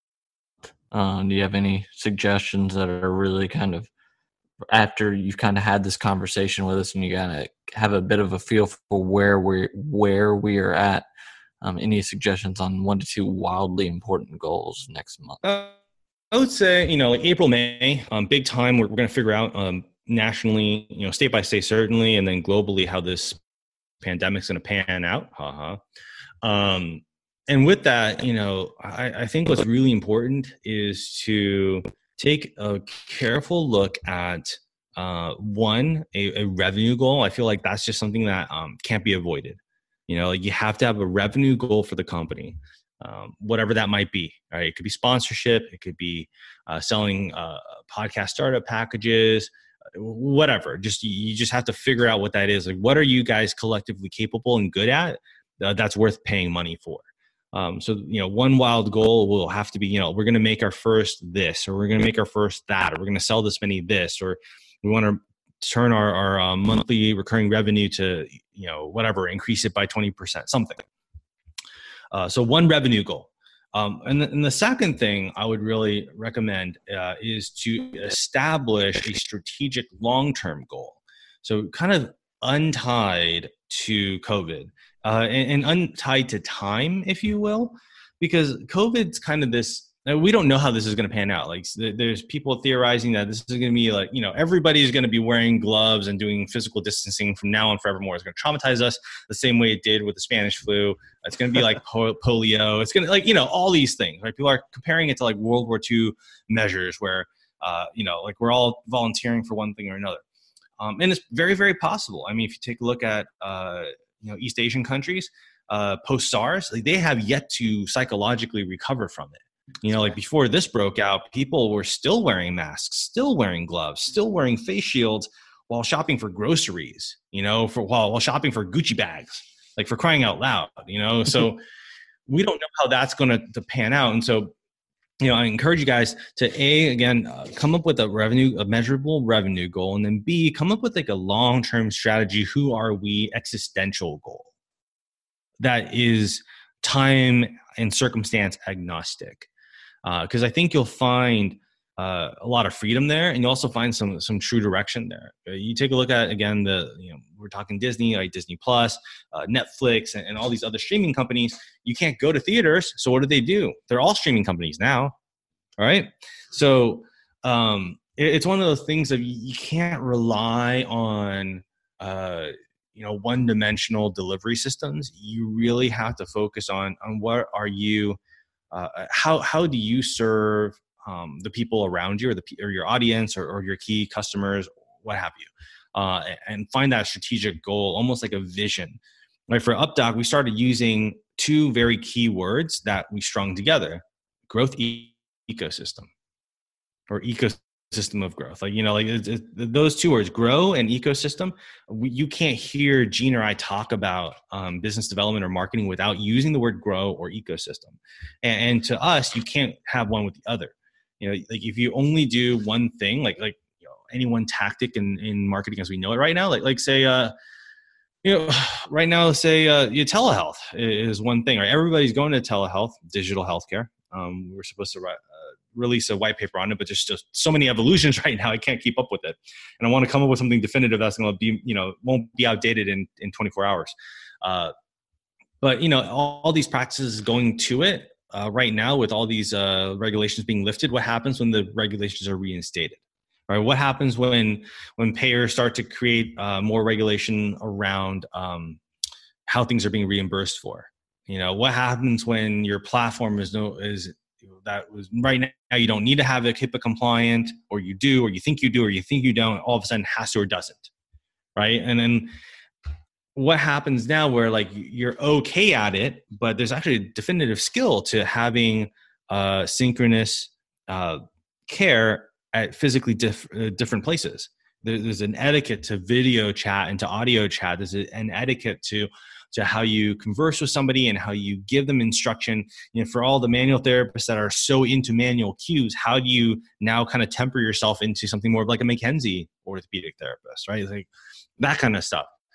Uh, do you have any suggestions that are really kind of, after you've kind of had this conversation with us and you kind of have a bit of a feel for where we're where we are at? Um, any suggestions on one to two wildly important goals next month? Uh, I would say, you know, like April, May, um, big time. We're, we're going to figure out um, nationally, you know, state by state, certainly, and then globally how this pandemic's going to pan out. Haha. Um, and with that, you know, I, I think what's really important is to take a careful look at uh, one, a, a revenue goal. I feel like that's just something that um, can't be avoided. You know, you have to have a revenue goal for the company, um, whatever that might be. Right? It could be sponsorship. It could be uh, selling uh, podcast startup packages, whatever. Just you just have to figure out what that is. Like, what are you guys collectively capable and good at? Uh, that's worth paying money for. Um, so, you know, one wild goal will have to be, you know, we're going to make our first this, or we're going to make our first that, or we're going to sell this many this, or we want to turn our, our uh, monthly recurring revenue to, you know, whatever, increase it by twenty percent, something. Uh, so one revenue goal. Um, and, the, and the second thing I would really recommend uh, is to establish a strategic long-term goal. So kind of untied to COVID uh, and, and untied to time, if you will, because COVID's kind of this, we don't know how this is going to pan out. Like, there's people theorizing that this is going to be like, you know, everybody's going to be wearing gloves and doing physical distancing from now on forevermore. It's going to traumatize us the same way it did with the Spanish flu. It's going to be like polio. It's going to, like, you know, all these things, right? People are comparing it to like World War Two measures where, uh, you know, like we're all volunteering for one thing or another. Um, and it's very, very possible. I mean, if you take a look at, uh, you know, East Asian countries, uh, post-SARS, like, they have yet to psychologically recover from it. You know, like before this broke out, people were still wearing masks, still wearing gloves, still wearing face shields while shopping for groceries, you know, for while, while shopping for Gucci bags, like, for crying out loud, you know. So we don't know how that's going to, to pan out. And so, you know, I encourage you guys to, A, again, uh, come up with a revenue, a measurable revenue goal, and then B, come up with like a long-term strategy. Who are we? Existential goal that is time and circumstance agnostic. Because uh, I think you'll find uh, a lot of freedom there, and you also find some some true direction there. Uh, you take a look at, again, the you know we're talking Disney, like Disney Plus, uh, Netflix, and, and all these other streaming companies. You can't go to theaters, so what do they do? They're all streaming companies now, all right? So um, it, it's one of those things that you can't rely on uh, you know one-dimensional delivery systems. You really have to focus on on what are you. Uh, how how do you serve um, the people around you, or the or your audience, or, or your key customers, what have you, uh, and find that strategic goal, almost like a vision. Right? For UpDoc, we started using two very key words that we strung together: growth e- ecosystem, or ecosystem of growth. Like, you know, like it, it, those two words, grow and ecosystem. We, you can't hear Gene or I talk about um, business development or marketing without using the word grow or ecosystem. And, and to us, you can't have one with the other. You know, like if you only do one thing, like like you know, any one tactic in, in marketing as we know it right now, like like say, uh, you know, right now, say uh, you know, telehealth is one thing. Right, everybody's going to telehealth, digital healthcare. Um, we're supposed to write. Uh, release a white paper on it, but there's just so many evolutions right now. I can't keep up with it. And I want to come up with something definitive that's going to be, you know, won't be outdated in, in twenty-four hours. Uh, but, you know, all, all these practices going to it uh, right now with all these uh, regulations being lifted, what happens when the regulations are reinstated? Right? What happens when, when payers start to create uh, more regulation around um, how things are being reimbursed for? You know, what happens when your platform is no, is, that was right now you don't need to have it HIPAA compliant, or you do, or you think you do, or you think you don't, all of a sudden has to or doesn't, right? And then what happens now where like you're okay at it, but there's actually a definitive skill to having uh, synchronous uh, care at physically diff- uh, different places. There, there's an etiquette to video chat and to audio chat. There's a, an etiquette to to how you converse with somebody and how you give them instruction. You know, for all the manual therapists that are so into manual cues, how do you now kind of temper yourself into something more of like a McKenzie orthopedic therapist, right? Like that kind of stuff.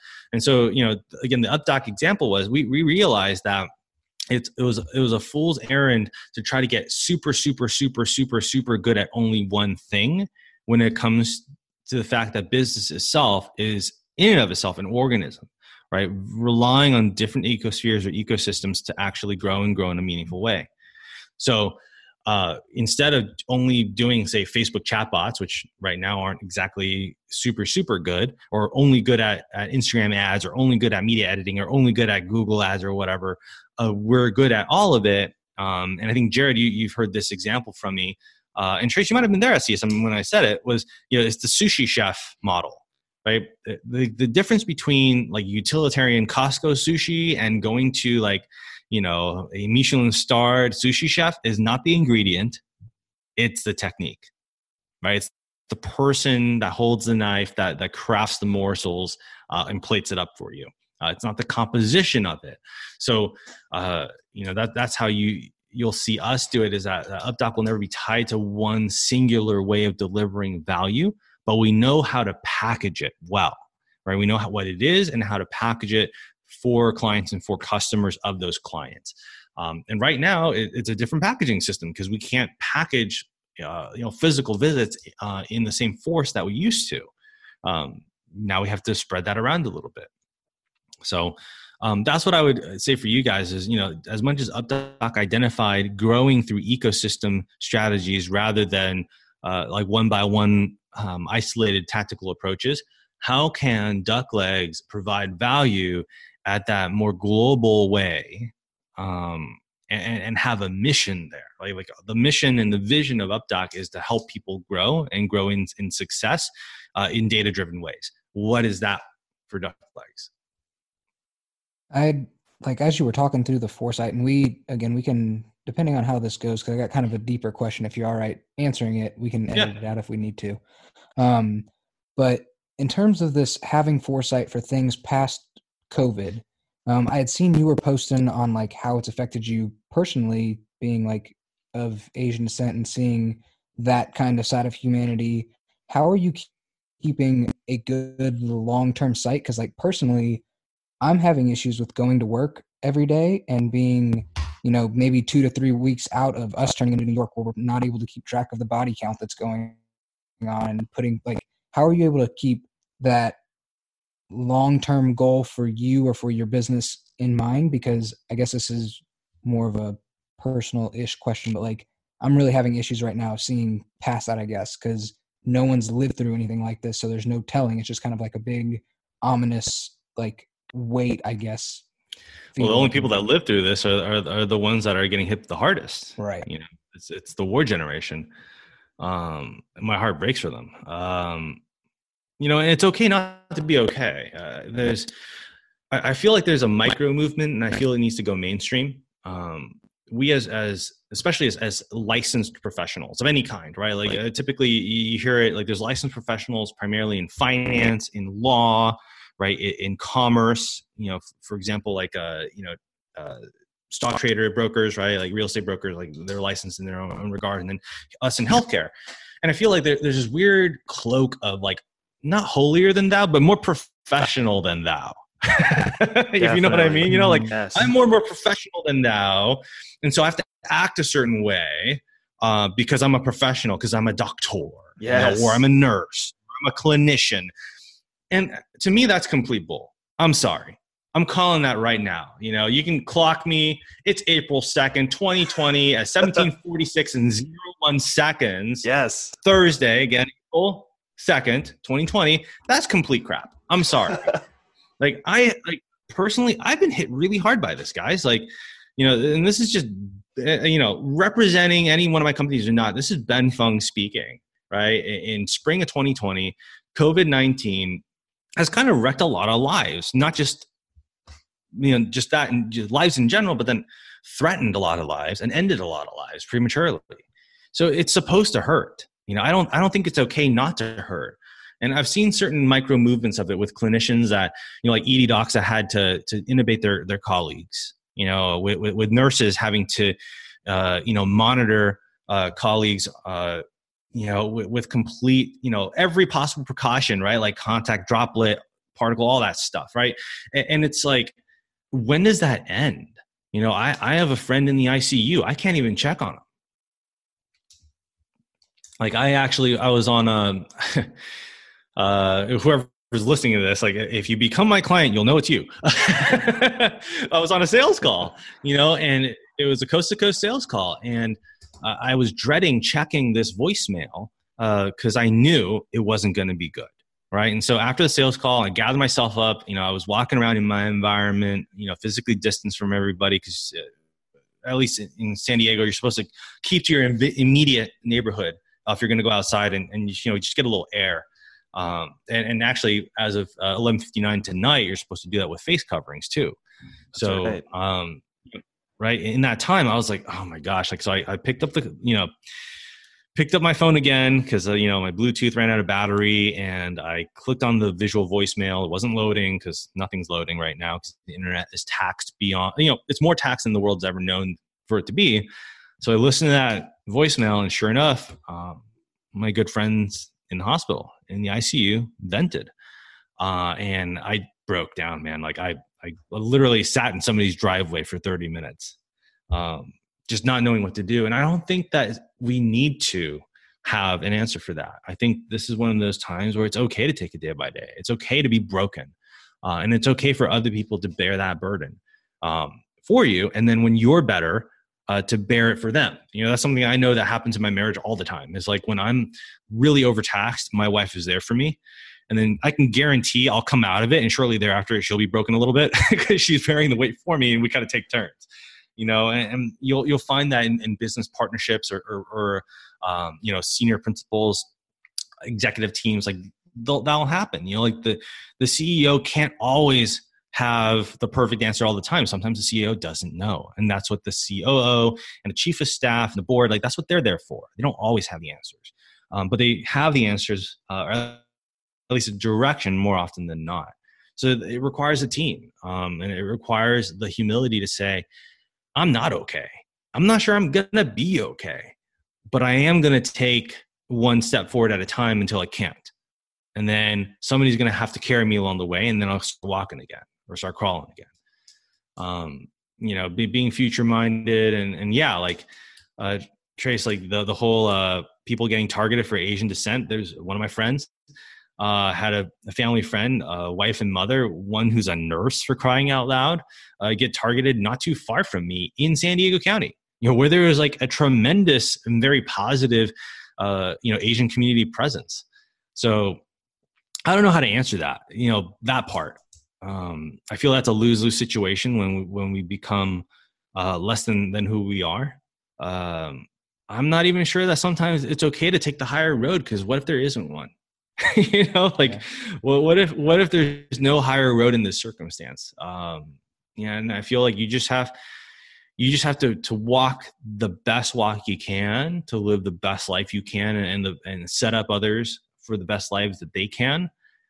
And so, you know, again, the UpDoc example was we, we realized that It, it was it was a fool's errand to try to get super, super, super, super, super good at only one thing when it comes to the fact that business itself is in and of itself an organism, right? Relying on different ecospheres or ecosystems to actually grow and grow in a meaningful way. So uh, instead of only doing, say, Facebook chatbots, which right now aren't exactly super, super good, or only good at, at Instagram ads, or only good at media editing, or only good at Google ads or whatever, uh, we're good at all of it. Um, and I think, Jared, you, you've heard this example from me. Uh, and Trace, you might have been there at C S M when I said it, was, you know, it's the sushi chef model, right? The, the difference between like utilitarian Costco sushi and going to like, you know, a Michelin starred sushi chef is not the ingredient, it's the technique, right? It's the person that holds the knife, that, that crafts the morsels uh, and plates it up for you. Uh, it's not the composition of it. So, uh, you know, that that's how you, you'll see us do it, is that uh, UpDoc will never be tied to one singular way of delivering value, but we know how to package it well, right? We know how, what it is and how to package it for clients and for customers of those clients. Um, and right now it, it's a different packaging system because we can't package uh, you know, physical visits uh, in the same force that we used to. Um, now we have to spread that around a little bit. So um, that's what I would say for you guys is, you know, as much as UpDoc identified growing through ecosystem strategies rather than uh, like one by one um, isolated tactical approaches, how can Ducklegs provide value at that more global way um, and, and have a mission there? Like, like the mission and the vision of UpDoc is to help people grow and grow in, in success uh, in data-driven ways. What is that for Ducklegs? I like, as you were talking through the foresight, and we, again, we can, depending on how this goes, because I got kind of a deeper question. If you're all right answering it, we can edit Yeah. it out if we need to. Um, but in terms of this having foresight for things past COVID, um, I had seen you were posting on like how it's affected you personally, being like of Asian descent and seeing that kind of side of humanity. How are you keeping a good long-term sight? Because like personally, I'm having issues with going to work every day and being, you know, maybe two to three weeks out of us turning into New York where we're not able to keep track of the body count that's going on and putting like, how are you able to keep that long-term goal for you or for your business in mind? Because I guess this is more of a personal-ish question, but like, I'm really having issues right now seeing past that, I guess, because no one's lived through anything like this. So there's no telling. It's just kind of like a big ominous, like, weight, I guess. Well, the only people that live through this are, are are the ones that are getting hit the hardest. Right. You know, it's it's the war generation. Um, my heart breaks for them. Um, you know, and it's okay not to be okay. Uh, there's, I, I feel like there's a micro movement, and I feel it needs to go mainstream. Um, we as as especially as, as licensed professionals of any kind, right? Like uh, typically you hear it like there's licensed professionals primarily in finance, in law, right, in, in commerce. You know, f- for example, like uh, you know, uh, stock trader brokers, right? Like real estate brokers, like they're licensed in their own, own regard, and then us in healthcare. And I feel like there, there's this weird cloak of like not holier than thou, but more professional than thou. If you know what I mean, you know, like Yes. I'm more more professional than thou, and so I have to act a certain way uh, because I'm a professional, because I'm a doctor, Yes. you know, or I'm a nurse, or I'm a clinician. And to me, that's complete bull. I'm sorry. I'm calling that right now. You know, you can clock me. It's April second, twenty twenty at seventeen forty-six and zero one seconds. Yes. Thursday, again, April second, twenty twenty. That's complete crap. I'm sorry. Like I, like personally, I've been hit really hard by this, guys. Like, you know, and this is just, uh, you know, representing any one of my companies or not. This is Ben Fung speaking, right? In, in spring of twenty twenty, COVID nineteen has kind of wrecked a lot of lives, not just, you know, just that and just lives in general, but then threatened a lot of lives and ended a lot of lives prematurely. So it's supposed to hurt. You know, I don't, I don't think it's okay not to hurt. And I've seen certain micro movements of it with clinicians that, you know, like E D docs that had to, to intubate their, their colleagues, you know, with, with, with nurses having to, uh, you know, monitor uh, colleagues, uh, you know, with, with complete, you know, every possible precaution, right? Like contact droplet particle, all that stuff, right? And, and it's like, when does that end? You know, I, I have a friend in the I C U. I can't even check on him. Like I actually, I was on a, uh, whoever was listening to this, like if you become my client, you'll know it's you. I was on a sales call, you know, and it was a coast to coast sales call. And uh, I was dreading checking this voicemail because uh, I knew it wasn't going to be good. Right. And so after the sales call, I gathered myself up. You know, I was walking around in my environment, you know, physically distanced from everybody because uh, at least in San Diego, you're supposed to keep to your Im- immediate neighborhood uh, if you're going to go outside and, and, you know, just get a little air. Um, and, and actually, as of uh, eleven fifty-nine tonight, you're supposed to do that with face coverings too. That's so, right. Um, right. In that time, I was like, oh my gosh. Like, so I, I picked up the, you know, picked up my phone again because, uh, you know, my Bluetooth ran out of battery, and I clicked on the visual voicemail. It wasn't loading because nothing's loading right now because the internet is taxed beyond, you know, it's more taxed than the world's ever known for it to be. So I listened to that voicemail, and sure enough, um, my good friends in the hospital, in the I C U, vented. Uh, and I broke down, man. Like I, I literally sat in somebody's driveway for thirty minutes. Um, just not knowing what to do. And I don't think that we need to have an answer for that. I think this is one of those times where it's okay to take it day by day. It's okay to be broken. Uh, and it's okay for other people to bear that burden um, for you. And then when you're better, uh, to bear it for them. You know, that's something I know that happens in my marriage all the time. It's like when I'm really overtaxed, my wife is there for me. And then I can guarantee I'll come out of it, and shortly thereafter, she'll be broken a little bit because she's bearing the weight for me, and we kind of take turns. You know, and, and you'll you'll find that in, in business partnerships or, or, or um, you know, senior principals, executive teams, like that'll happen. You know, like the the C E O can't always have the perfect answer all the time. Sometimes the C E O doesn't know, and that's what the C O O and the chief of staff and the board, like that's what they're there for. They don't always have the answers, um, but they have the answers, uh, or at least a direction more often than not. So it requires a team, um, and it requires the humility to say, I'm not okay. I'm not sure I'm going to be okay, but I am going to take one step forward at a time until I can't. And then somebody's going to have to carry me along the way, and then I'll start walking again or start crawling again. Um, you know, be, being future minded and, and yeah, like, uh, Trace, like the, the whole, uh, people getting targeted for Asian descent. There's one of my friends, uh, had a, a family friend, a wife and mother, one who's a nurse for crying out loud, uh, get targeted not too far from me in San Diego County, you know, where there was like a tremendous and very positive, uh, you know, Asian community presence. So I don't know how to answer that, you know, that part. Um, I feel that's a lose-lose situation when we, when we become uh, less than, than who we are. Um, I'm not even sure that sometimes it's okay to take the higher road, because what if there isn't one? you know, like, yeah. well, what if what if there's no higher road in this circumstance? Um, yeah, and I feel like you just have you just have to to walk the best walk you can, to live the best life you can, and and, the, and set up others for the best lives that they can.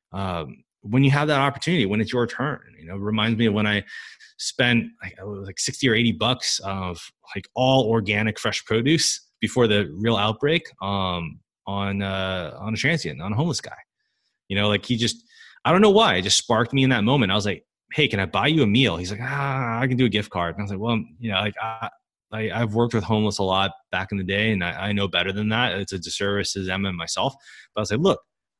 Um, when you have that opportunity, when it's your turn, you know, it reminds me of when I spent like, like sixty or eighty bucks of like all organic fresh produce before the real outbreak, um, on, uh, on a transient, on a homeless guy, you know, like he just, I don't know why, it just sparked me in that moment. I was like, hey, can I buy you a meal? He's like, ah, I can do a gift card. And I was like, well, you know, like I, I I've worked with homeless a lot back in the day, and I, I know better than that. It's a disservice to them and myself. But I was like, look,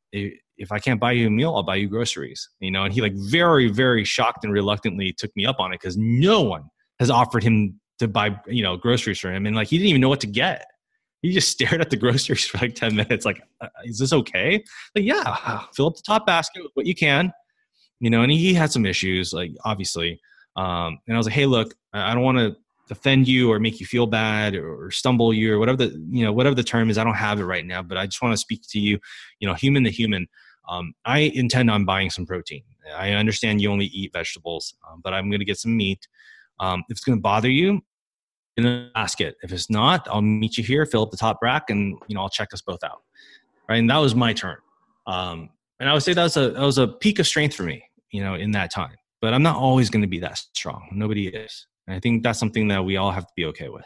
if I can't buy you a meal, I'll buy you groceries, you know? And he like very, very shocked and reluctantly took me up on it, because no one has offered him to buy, you know, groceries for him. And like, he didn't even know what to get. He just stared at the groceries for like ten minutes. Like, uh, is this okay? Like, yeah, fill up the top basket with what you can, you know? And he had some issues, like obviously. Um, and I was like, hey, look, I don't want to offend you or make you feel bad or stumble you or whatever the, you know, whatever the term is. I don't have it right now, but I just want to speak to you, you know, human to human. Um, I intend on buying some protein. I understand you only eat vegetables, um, but I'm going to get some meat. Um, if it's going to bother you, then ask it. If it's not, I'll meet you here, fill up the top rack, and, you know, I'll check us both out. Right. And that was my turn. Um, and I would say that was a, that was a peak of strength for me, you know, in that time, but I'm not always going to be that strong. Nobody is. And I think that's something that we all have to be okay with.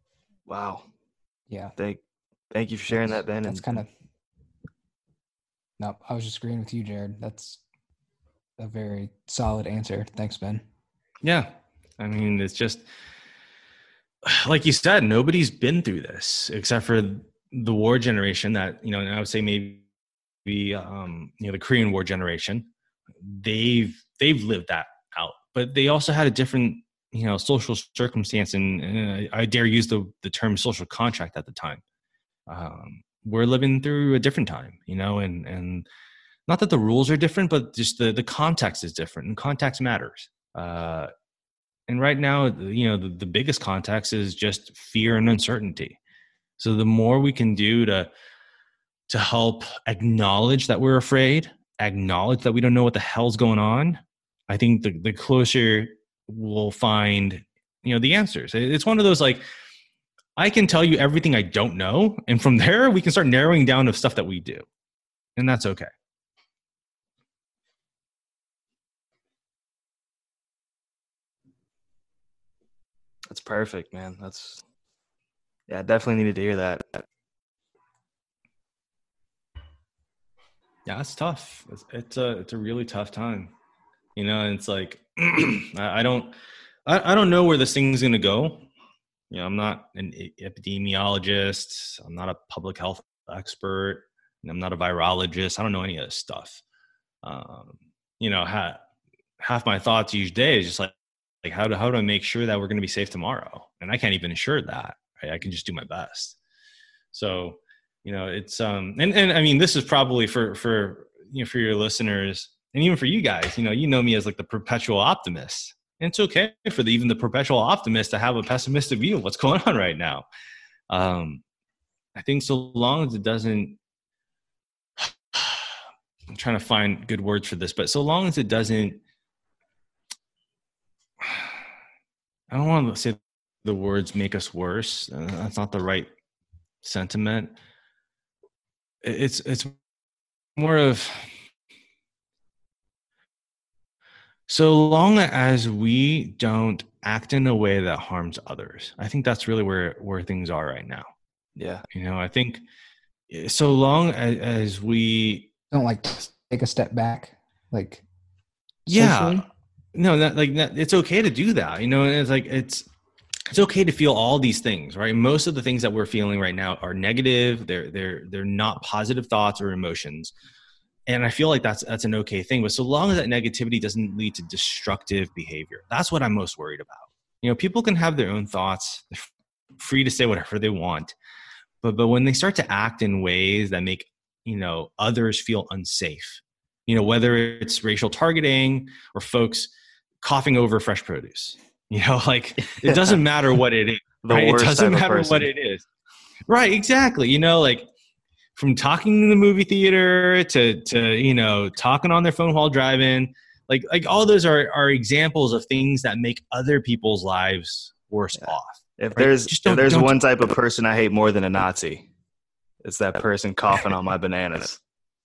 Wow. Yeah. Thank, thank you for sharing that, Ben. That's and, kind of, No, I was just agreeing with you, Jared. That's a very solid answer. Thanks, Ben. Yeah. I mean, it's just like you said, nobody's been through this except for the war generation that, you know, and I would say maybe, um, you know, the Korean War generation. They've, they've lived that out, but they also had a different, you know, social circumstance. And, and I dare use the, the term social contract at the time. Um, we're living through a different time, you know, and, and not that the rules are different, but just the, the context is different, and context matters. Uh, and right now, you know, the, the biggest context is just fear and uncertainty. So the more we can do to, to help acknowledge that we're afraid, acknowledge that we don't know what the hell's going on, I think the, the closer we'll find, you know, the answers. It's one of those, like, I can tell you everything I don't know, and from there we can start narrowing down of stuff that we do, and that's okay. That's perfect, man. That's yeah, definitely needed to hear that. Yeah, it's tough. It's, it's a it's a really tough time, you know. And it's like I, I don't I, I don't know where this thing's gonna go. You know, I'm not an epidemiologist. I'm not a public health expert. I'm not a virologist. I don't know any of this stuff. Um, you know, ha- half my thoughts each day is just like, like how do how do I make sure that we're going to be safe tomorrow? And I can't even ensure that. Right? I can just do my best. So, you know, it's um, and and I mean, this is probably for for you know for your listeners and even for you guys. You know, you know me as like the perpetual optimist. And it's okay for the, even the perpetual optimist to have a pessimistic view of what's going on right now. Um, I think so long as it doesn't, I'm trying to find good words for this, but so long as it doesn't, I don't want to say the words make us worse. Uh, that's not the right sentiment. It's, it's more of, so long as we don't act in a way that harms others, I think that's really where, where things are right now. Yeah. You know, I think so long as, as we don't like take a step back, like, yeah, socially? no, that like that, it's okay to do that. You know, and it's like, it's, it's okay to feel all these things, right? Most of the things that we're feeling right now are negative. They're, they're, they're not positive thoughts or emotions. And I feel like that's that's an okay thing. But so long as that negativity doesn't lead to destructive behavior, that's what I'm most worried about. You know, people can have their own thoughts. They're free to say whatever they want. But but when they start to act in ways that make, you know, others feel unsafe, you know, whether it's racial targeting or folks coughing over fresh produce, you know, like it doesn't matter what it is. Right? It doesn't matter what it is. Right, exactly. You know, like, from talking in the movie theater to, to, you know, talking on their phone while driving, like, like all those are, are examples of things that make other people's lives worse yeah. off. If right? there's, if there's one type of person I hate more than a Nazi, it's that person coughing on my bananas.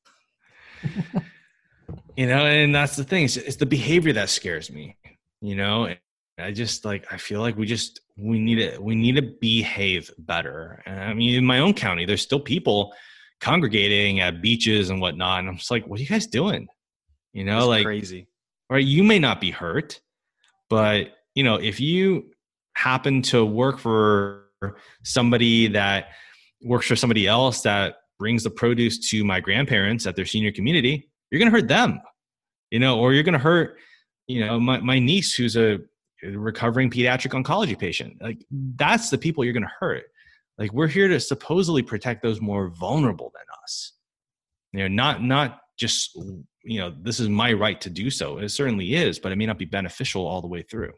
You know, and that's the thing. It's, it's the behavior that scares me, you know, I just like, I feel like we just, we need to, we need to behave better. And I mean, in my own county, there's still people congregating at beaches and whatnot. And I'm just like, what are you guys doing? You know, That's like crazy, right. You may not be hurt, but you know, if you happen to work for somebody that works for somebody else that brings the produce to my grandparents at their senior community, you're going to hurt them, you know, or you're going to hurt, you know, my, my niece who's a recovering pediatric oncology patient. Like, that's the people you're going to hurt. Like, we're here to supposedly protect those more vulnerable than us. You know, not not just, you know, this is my right to do so. It certainly is, but it may not be beneficial all the way through.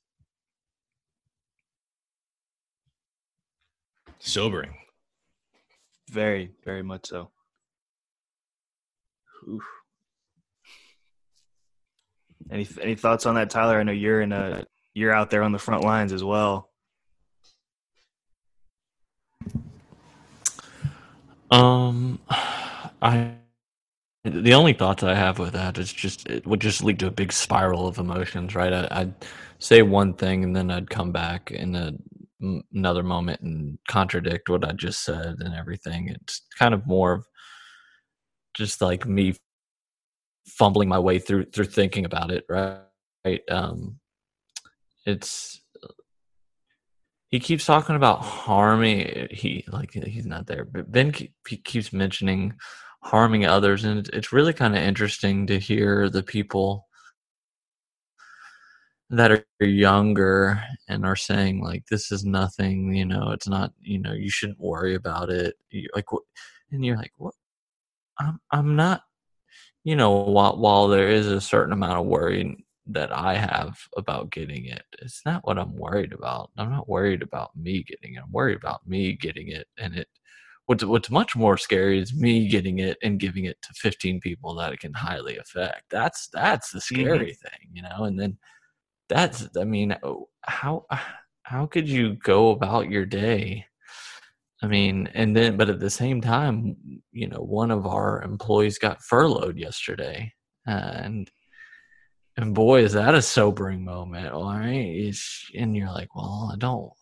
Sobering. Very, very much so. Oof. Any any thoughts on that, Tyler? I know you're in a you're out there on the front lines as well. Um, I the only thoughts I have with that is just it would just lead to a big spiral of emotions, right? I, I'd say one thing and then I'd come back in a, another moment and contradict what I just said and everything. It's kind of more of just like me fumbling my way through through thinking about it, right? Right. Um, it's he keeps talking about harming. He like he's not there, but Ben keep, he keeps mentioning harming others, and it's, it's really kind of interesting to hear the people that are younger and are saying like, this is nothing, you know, it's not, you know, you shouldn't worry about it. You, like, and you're like, what? I'm, I'm not, you know, while, while there is a certain amount of worry that I have about getting it, it's not what I'm worried about. I'm not worried about me getting it. I'm worried about me getting it. And it, what's, what's much more scary is me getting it and giving it to fifteen people that it can highly affect. That's, that's the scary mm-hmm. thing, you know? And then, That's, I mean, how, how could you go about your day? I mean, and then, but at the same time, you know, one of our employees got furloughed yesterday, and, and boy, is that a sobering moment. All right. It's, and you're like, well, I don't.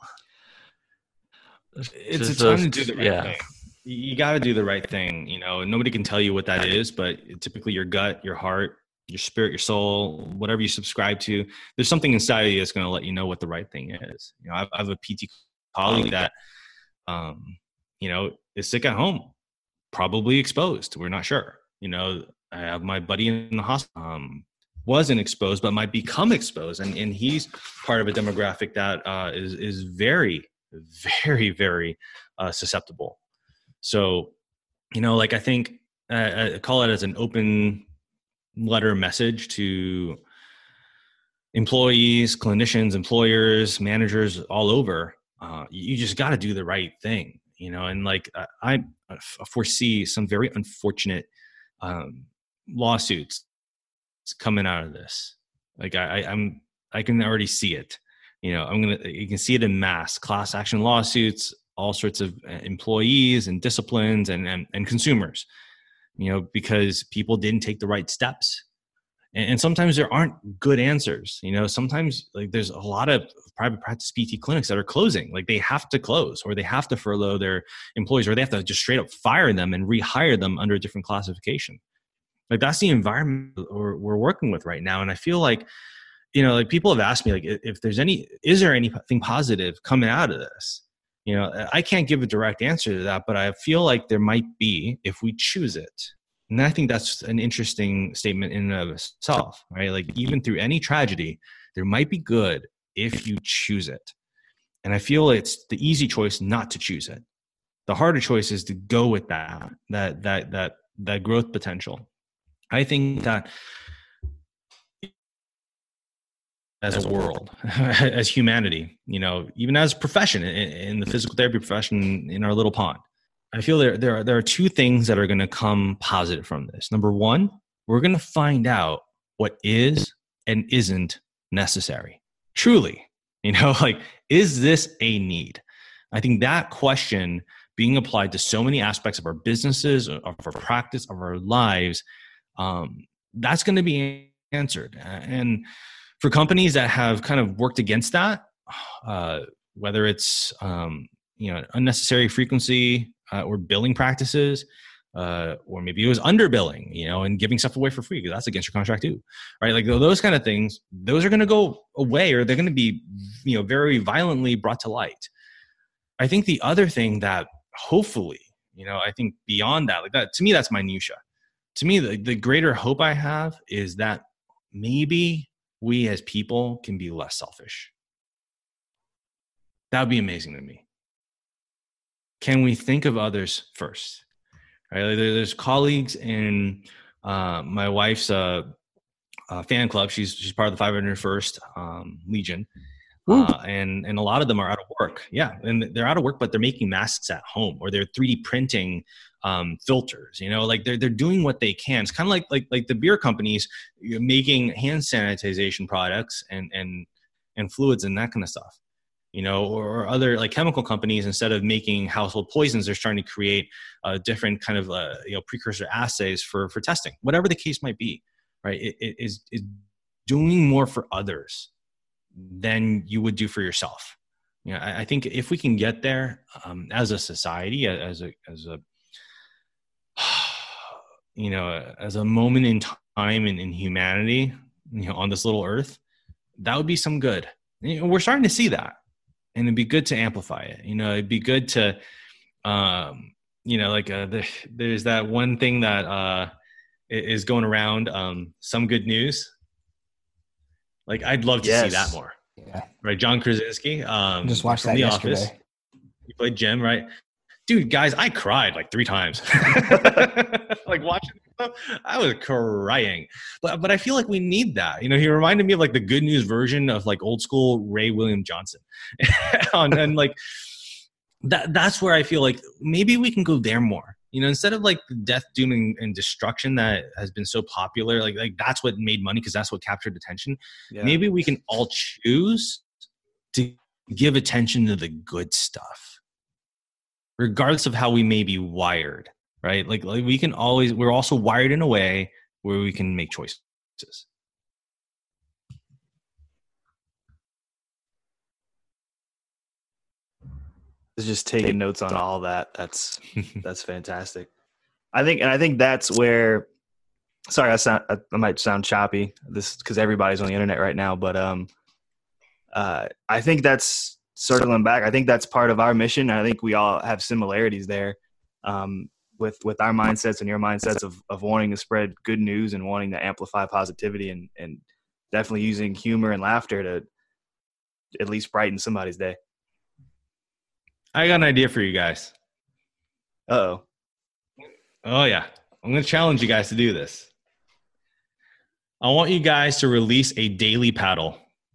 It's a time to do the right yeah. thing. You got to do the right thing. You know, nobody can tell you what that is, but typically your gut, your heart, your spirit, your soul, whatever you subscribe to, there's something inside of you that's going to let you know what the right thing is. You know, I, I have a P T colleague that, um, you know, is sick at home, probably exposed. We're not sure. You know, I have my buddy in the hospital, um, wasn't exposed, but might become exposed. And, and he's part of a demographic that uh, is, is very, very, very uh, susceptible. So, you know, like I think uh, I call it as an open letter message to employees, clinicians, employers, managers all over. Uh, you just got to do the right thing, you know, and like I, I foresee some very unfortunate um, lawsuits coming out of this. Like I, I'm, I can already see it. You know, I'm gonna. You can see it in mass class action lawsuits, all sorts of employees and disciplines and and, and consumers. You know, because people didn't take the right steps. And, and sometimes there aren't good answers. You know, sometimes like there's a lot of private practice P T clinics that are closing. Like they have to close, or they have to furlough their employees, or they have to just straight up fire them and rehire them under a different classification. Like that's the environment we're, we're working with right now. And I feel like, you know, like people have asked me, like, if there's any, is there anything positive coming out of this? You know, I can't give a direct answer to that, but I feel like there might be if we choose it. And I think that's an interesting statement in and of itself, right? Like even through any tragedy, there might be good if you choose it. And I feel it's the easy choice not to choose it. The harder choice is to go with that, that, that, that, that growth potential. I think that as a world, as humanity, you know, even as a profession in, in the physical therapy profession in our little pond, I feel there, there are, there are two things that are going to come positive from this. Number one, we're going to find out what is and isn't necessary. Truly, you know, like, is this a need? I think that question being applied to so many aspects of our businesses, of our practice, of our lives, um, that's going to be answered. And for companies that have kind of worked against that, uh, whether it's um, you know, unnecessary frequency uh, or billing practices, uh, or maybe it was underbilling, you know, and giving stuff away for free because that's against your contract too, right? Like those kind of things, those are going to go away, or they're going to be, you know, very violently brought to light. I think the other thing that hopefully, you know, I think beyond that, like that, to me, that's minutia. To me, the, the greater hope I have is that maybe we as people can be less selfish. That would be amazing to me. Can we think of others first? Right? Like there's colleagues in uh, my wife's uh, uh, fan club. She's she's part of the five hundred first um, Legion, uh, and and a lot of them are out of work. Yeah, and they're out of work, but they're making masks at home, or they're three D printing um, filters. You know, like they're they're doing what they can. It's kind of like like like the beer companies making hand sanitization products and and and fluids and that kind of stuff. You know, or other like chemical companies, instead of making household poisons, they're trying to create uh, different kind of uh, you know precursor assays for for testing, whatever the case might be. Right? It, it is is doing more for others than you would do for yourself. You know, I, I think if we can get there um, as a society, as a as a you know, as a moment in time in, in humanity, you know, on this little earth, that would be some good. You know, we're starting to see that, and it'd be good to amplify it. You know, it'd be good to, um, you know, like uh, the, there's that one thing that uh, is going around, um, some good news. Like, I'd love to Yes. see that more. Yeah. Right, John Krasinski. Um, Just watched from that The yesterday. Office. He played Jim, right? Dude, guys, I cried like three times. Like watching stuff, I was crying. But but I feel like we need that. You know, he reminded me of like the good news version of like old school Ray William Johnson. and, and like that that's where I feel like maybe we can go there more. You know, instead of like the death, doom, and, and destruction that has been so popular, like like that's what made money because that's what captured attention. Yeah. Maybe we can all choose to give attention to the good stuff, regardless of how we may be wired, right? Like, like we can always, we're also wired in a way where we can make choices. Just taking notes on all that. That's that's fantastic. I think, and I think that's where. Sorry, I sound I, I might sound choppy. This because everybody's on the internet right now, but um, uh, I think that's circling back. I think that's part of our mission. I think we all have similarities there, um, with with our mindsets and your mindsets of of wanting to spread good news and wanting to amplify positivity and and definitely using humor and laughter to at least brighten somebody's day. I got an idea for you guys. Uh-oh. Oh, yeah. I'm going to challenge you guys to do this. I want you guys to release a daily paddle.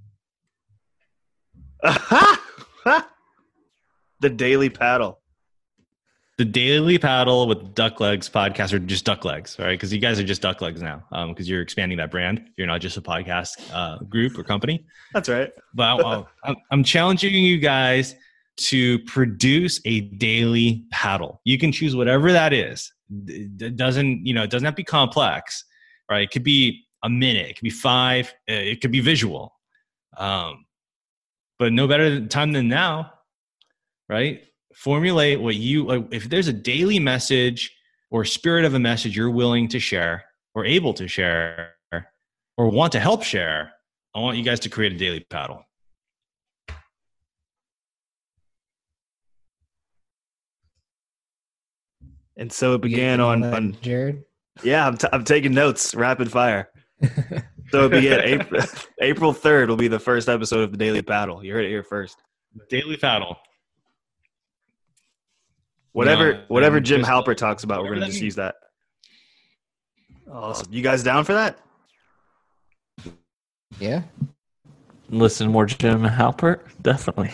The Daily Paddle. The Daily Paddle with Duck Legs podcast, or just Duck Legs, all right? Because you guys are just Duck Legs now, because um, you're expanding that brand. You're not just a podcast uh, group or company. That's right. But I, I, I'm challenging you guys to produce a daily paddle. You can choose whatever that is. It doesn't, you know, it doesn't have to be complex, right? It could be a minute, it could be five, it could be visual. Um, but no better time than now, right? Formulate what you, like, if there's a daily message or spirit of a message you're willing to share or able to share or want to help share, I want you guys to create a daily paddle. And so it began You on, know that, on Jared. yeah, I'm, t- I'm taking notes, rapid fire. So it began April, April third will be the first episode of the Daily Paddle. You heard it here first. Daily paddle. Whatever No, whatever um, Jim just- Halpert talks about, we're whatever going to that just means. use that. Awesome. You guys down for that? Yeah. Listen more Jim Halpert? Definitely.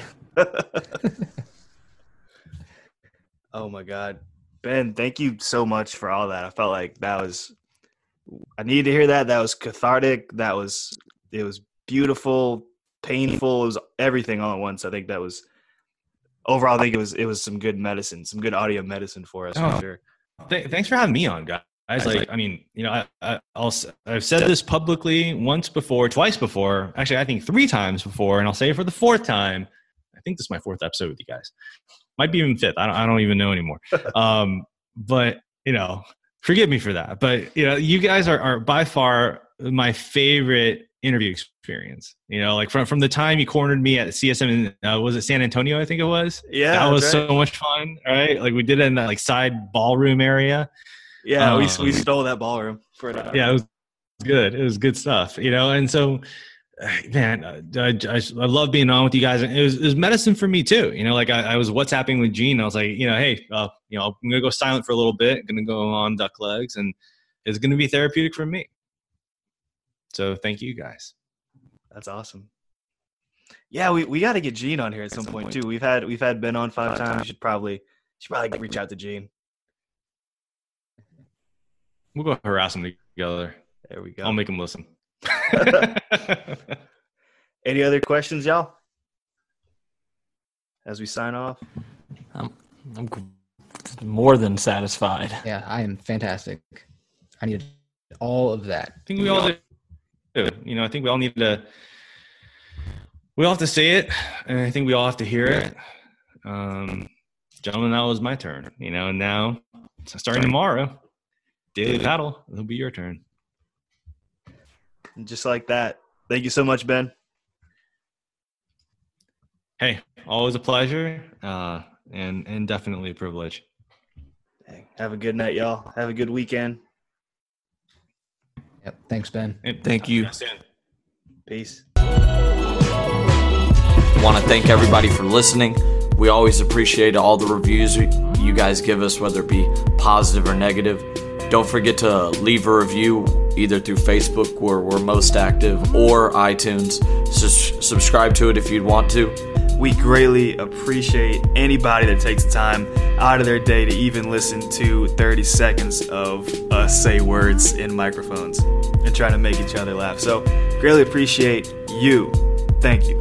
Oh my God. Ben, thank you so much for all that. I felt like that was, I needed to hear that. That was cathartic. That was, it was beautiful, painful. It was everything all at once. I think that was, overall, I think it was, it was some good medicine, some good audio medicine for us, Oh. for sure. Th- thanks for having me on, guys. Like, I mean, you know, I, I, I'll, s- I've said this publicly once before, twice before, actually, I think three times before, and I'll say it for the fourth time. I think this is my fourth episode with you guys. Might be even fifth. I don't, I don't even know anymore. Um, but, you know, forgive me for that. But, you know, you guys are, are by far my favorite interview experience. You know, like from, from the time you cornered me at C S M, in, uh, was it San Antonio, I think it was? Yeah. That was that's right. so much fun, right? Like we did it in that like side ballroom area. Yeah, we, um, we stole that ballroom for an hour. Yeah, it was good. It was good stuff, you know. And so, man, I, I, I love being on with you guys. And it was, it was medicine for me too. You know, like I, I was WhatsApping with Gene. I was like, you know, hey, uh, you know, I'm gonna go silent for a little bit. I'm gonna go on Duck Legs, and it's gonna be therapeutic for me. So thank you guys. That's awesome. Yeah, we, we got to get Gene on here at some, some point, point too. We've had we've had Ben on five, five times. times. We should probably should probably reach out to Gene. We'll go harass them together. There we go. I'll make them listen. Any other questions, y'all? As we sign off. I'm, I'm more than satisfied. Yeah, I am fantastic. I need all of that. I think we all do. You know, I think we all need to. We all have to say it, and I think we all have to hear it. Um, gentlemen, that was my turn. You know, and now starting tomorrow, Daily Paddle, it'll be your turn. And just like that. Thank you so much, Ben. Hey, always a pleasure, uh, and and definitely a privilege. Have a good night, y'all. Have a good weekend. Yep. Thanks, Ben. And Thank you. Peace. Want to thank everybody for listening. We always appreciate all the reviews you guys give us, whether it be positive or negative. Don't forget to leave a review either through Facebook, where we're most active, or iTunes. Sus- subscribe to it if you'd want to. We greatly appreciate anybody that takes time out of their day to even listen to thirty seconds of us say words in microphones and trying to make each other laugh. So greatly appreciate you. Thank you.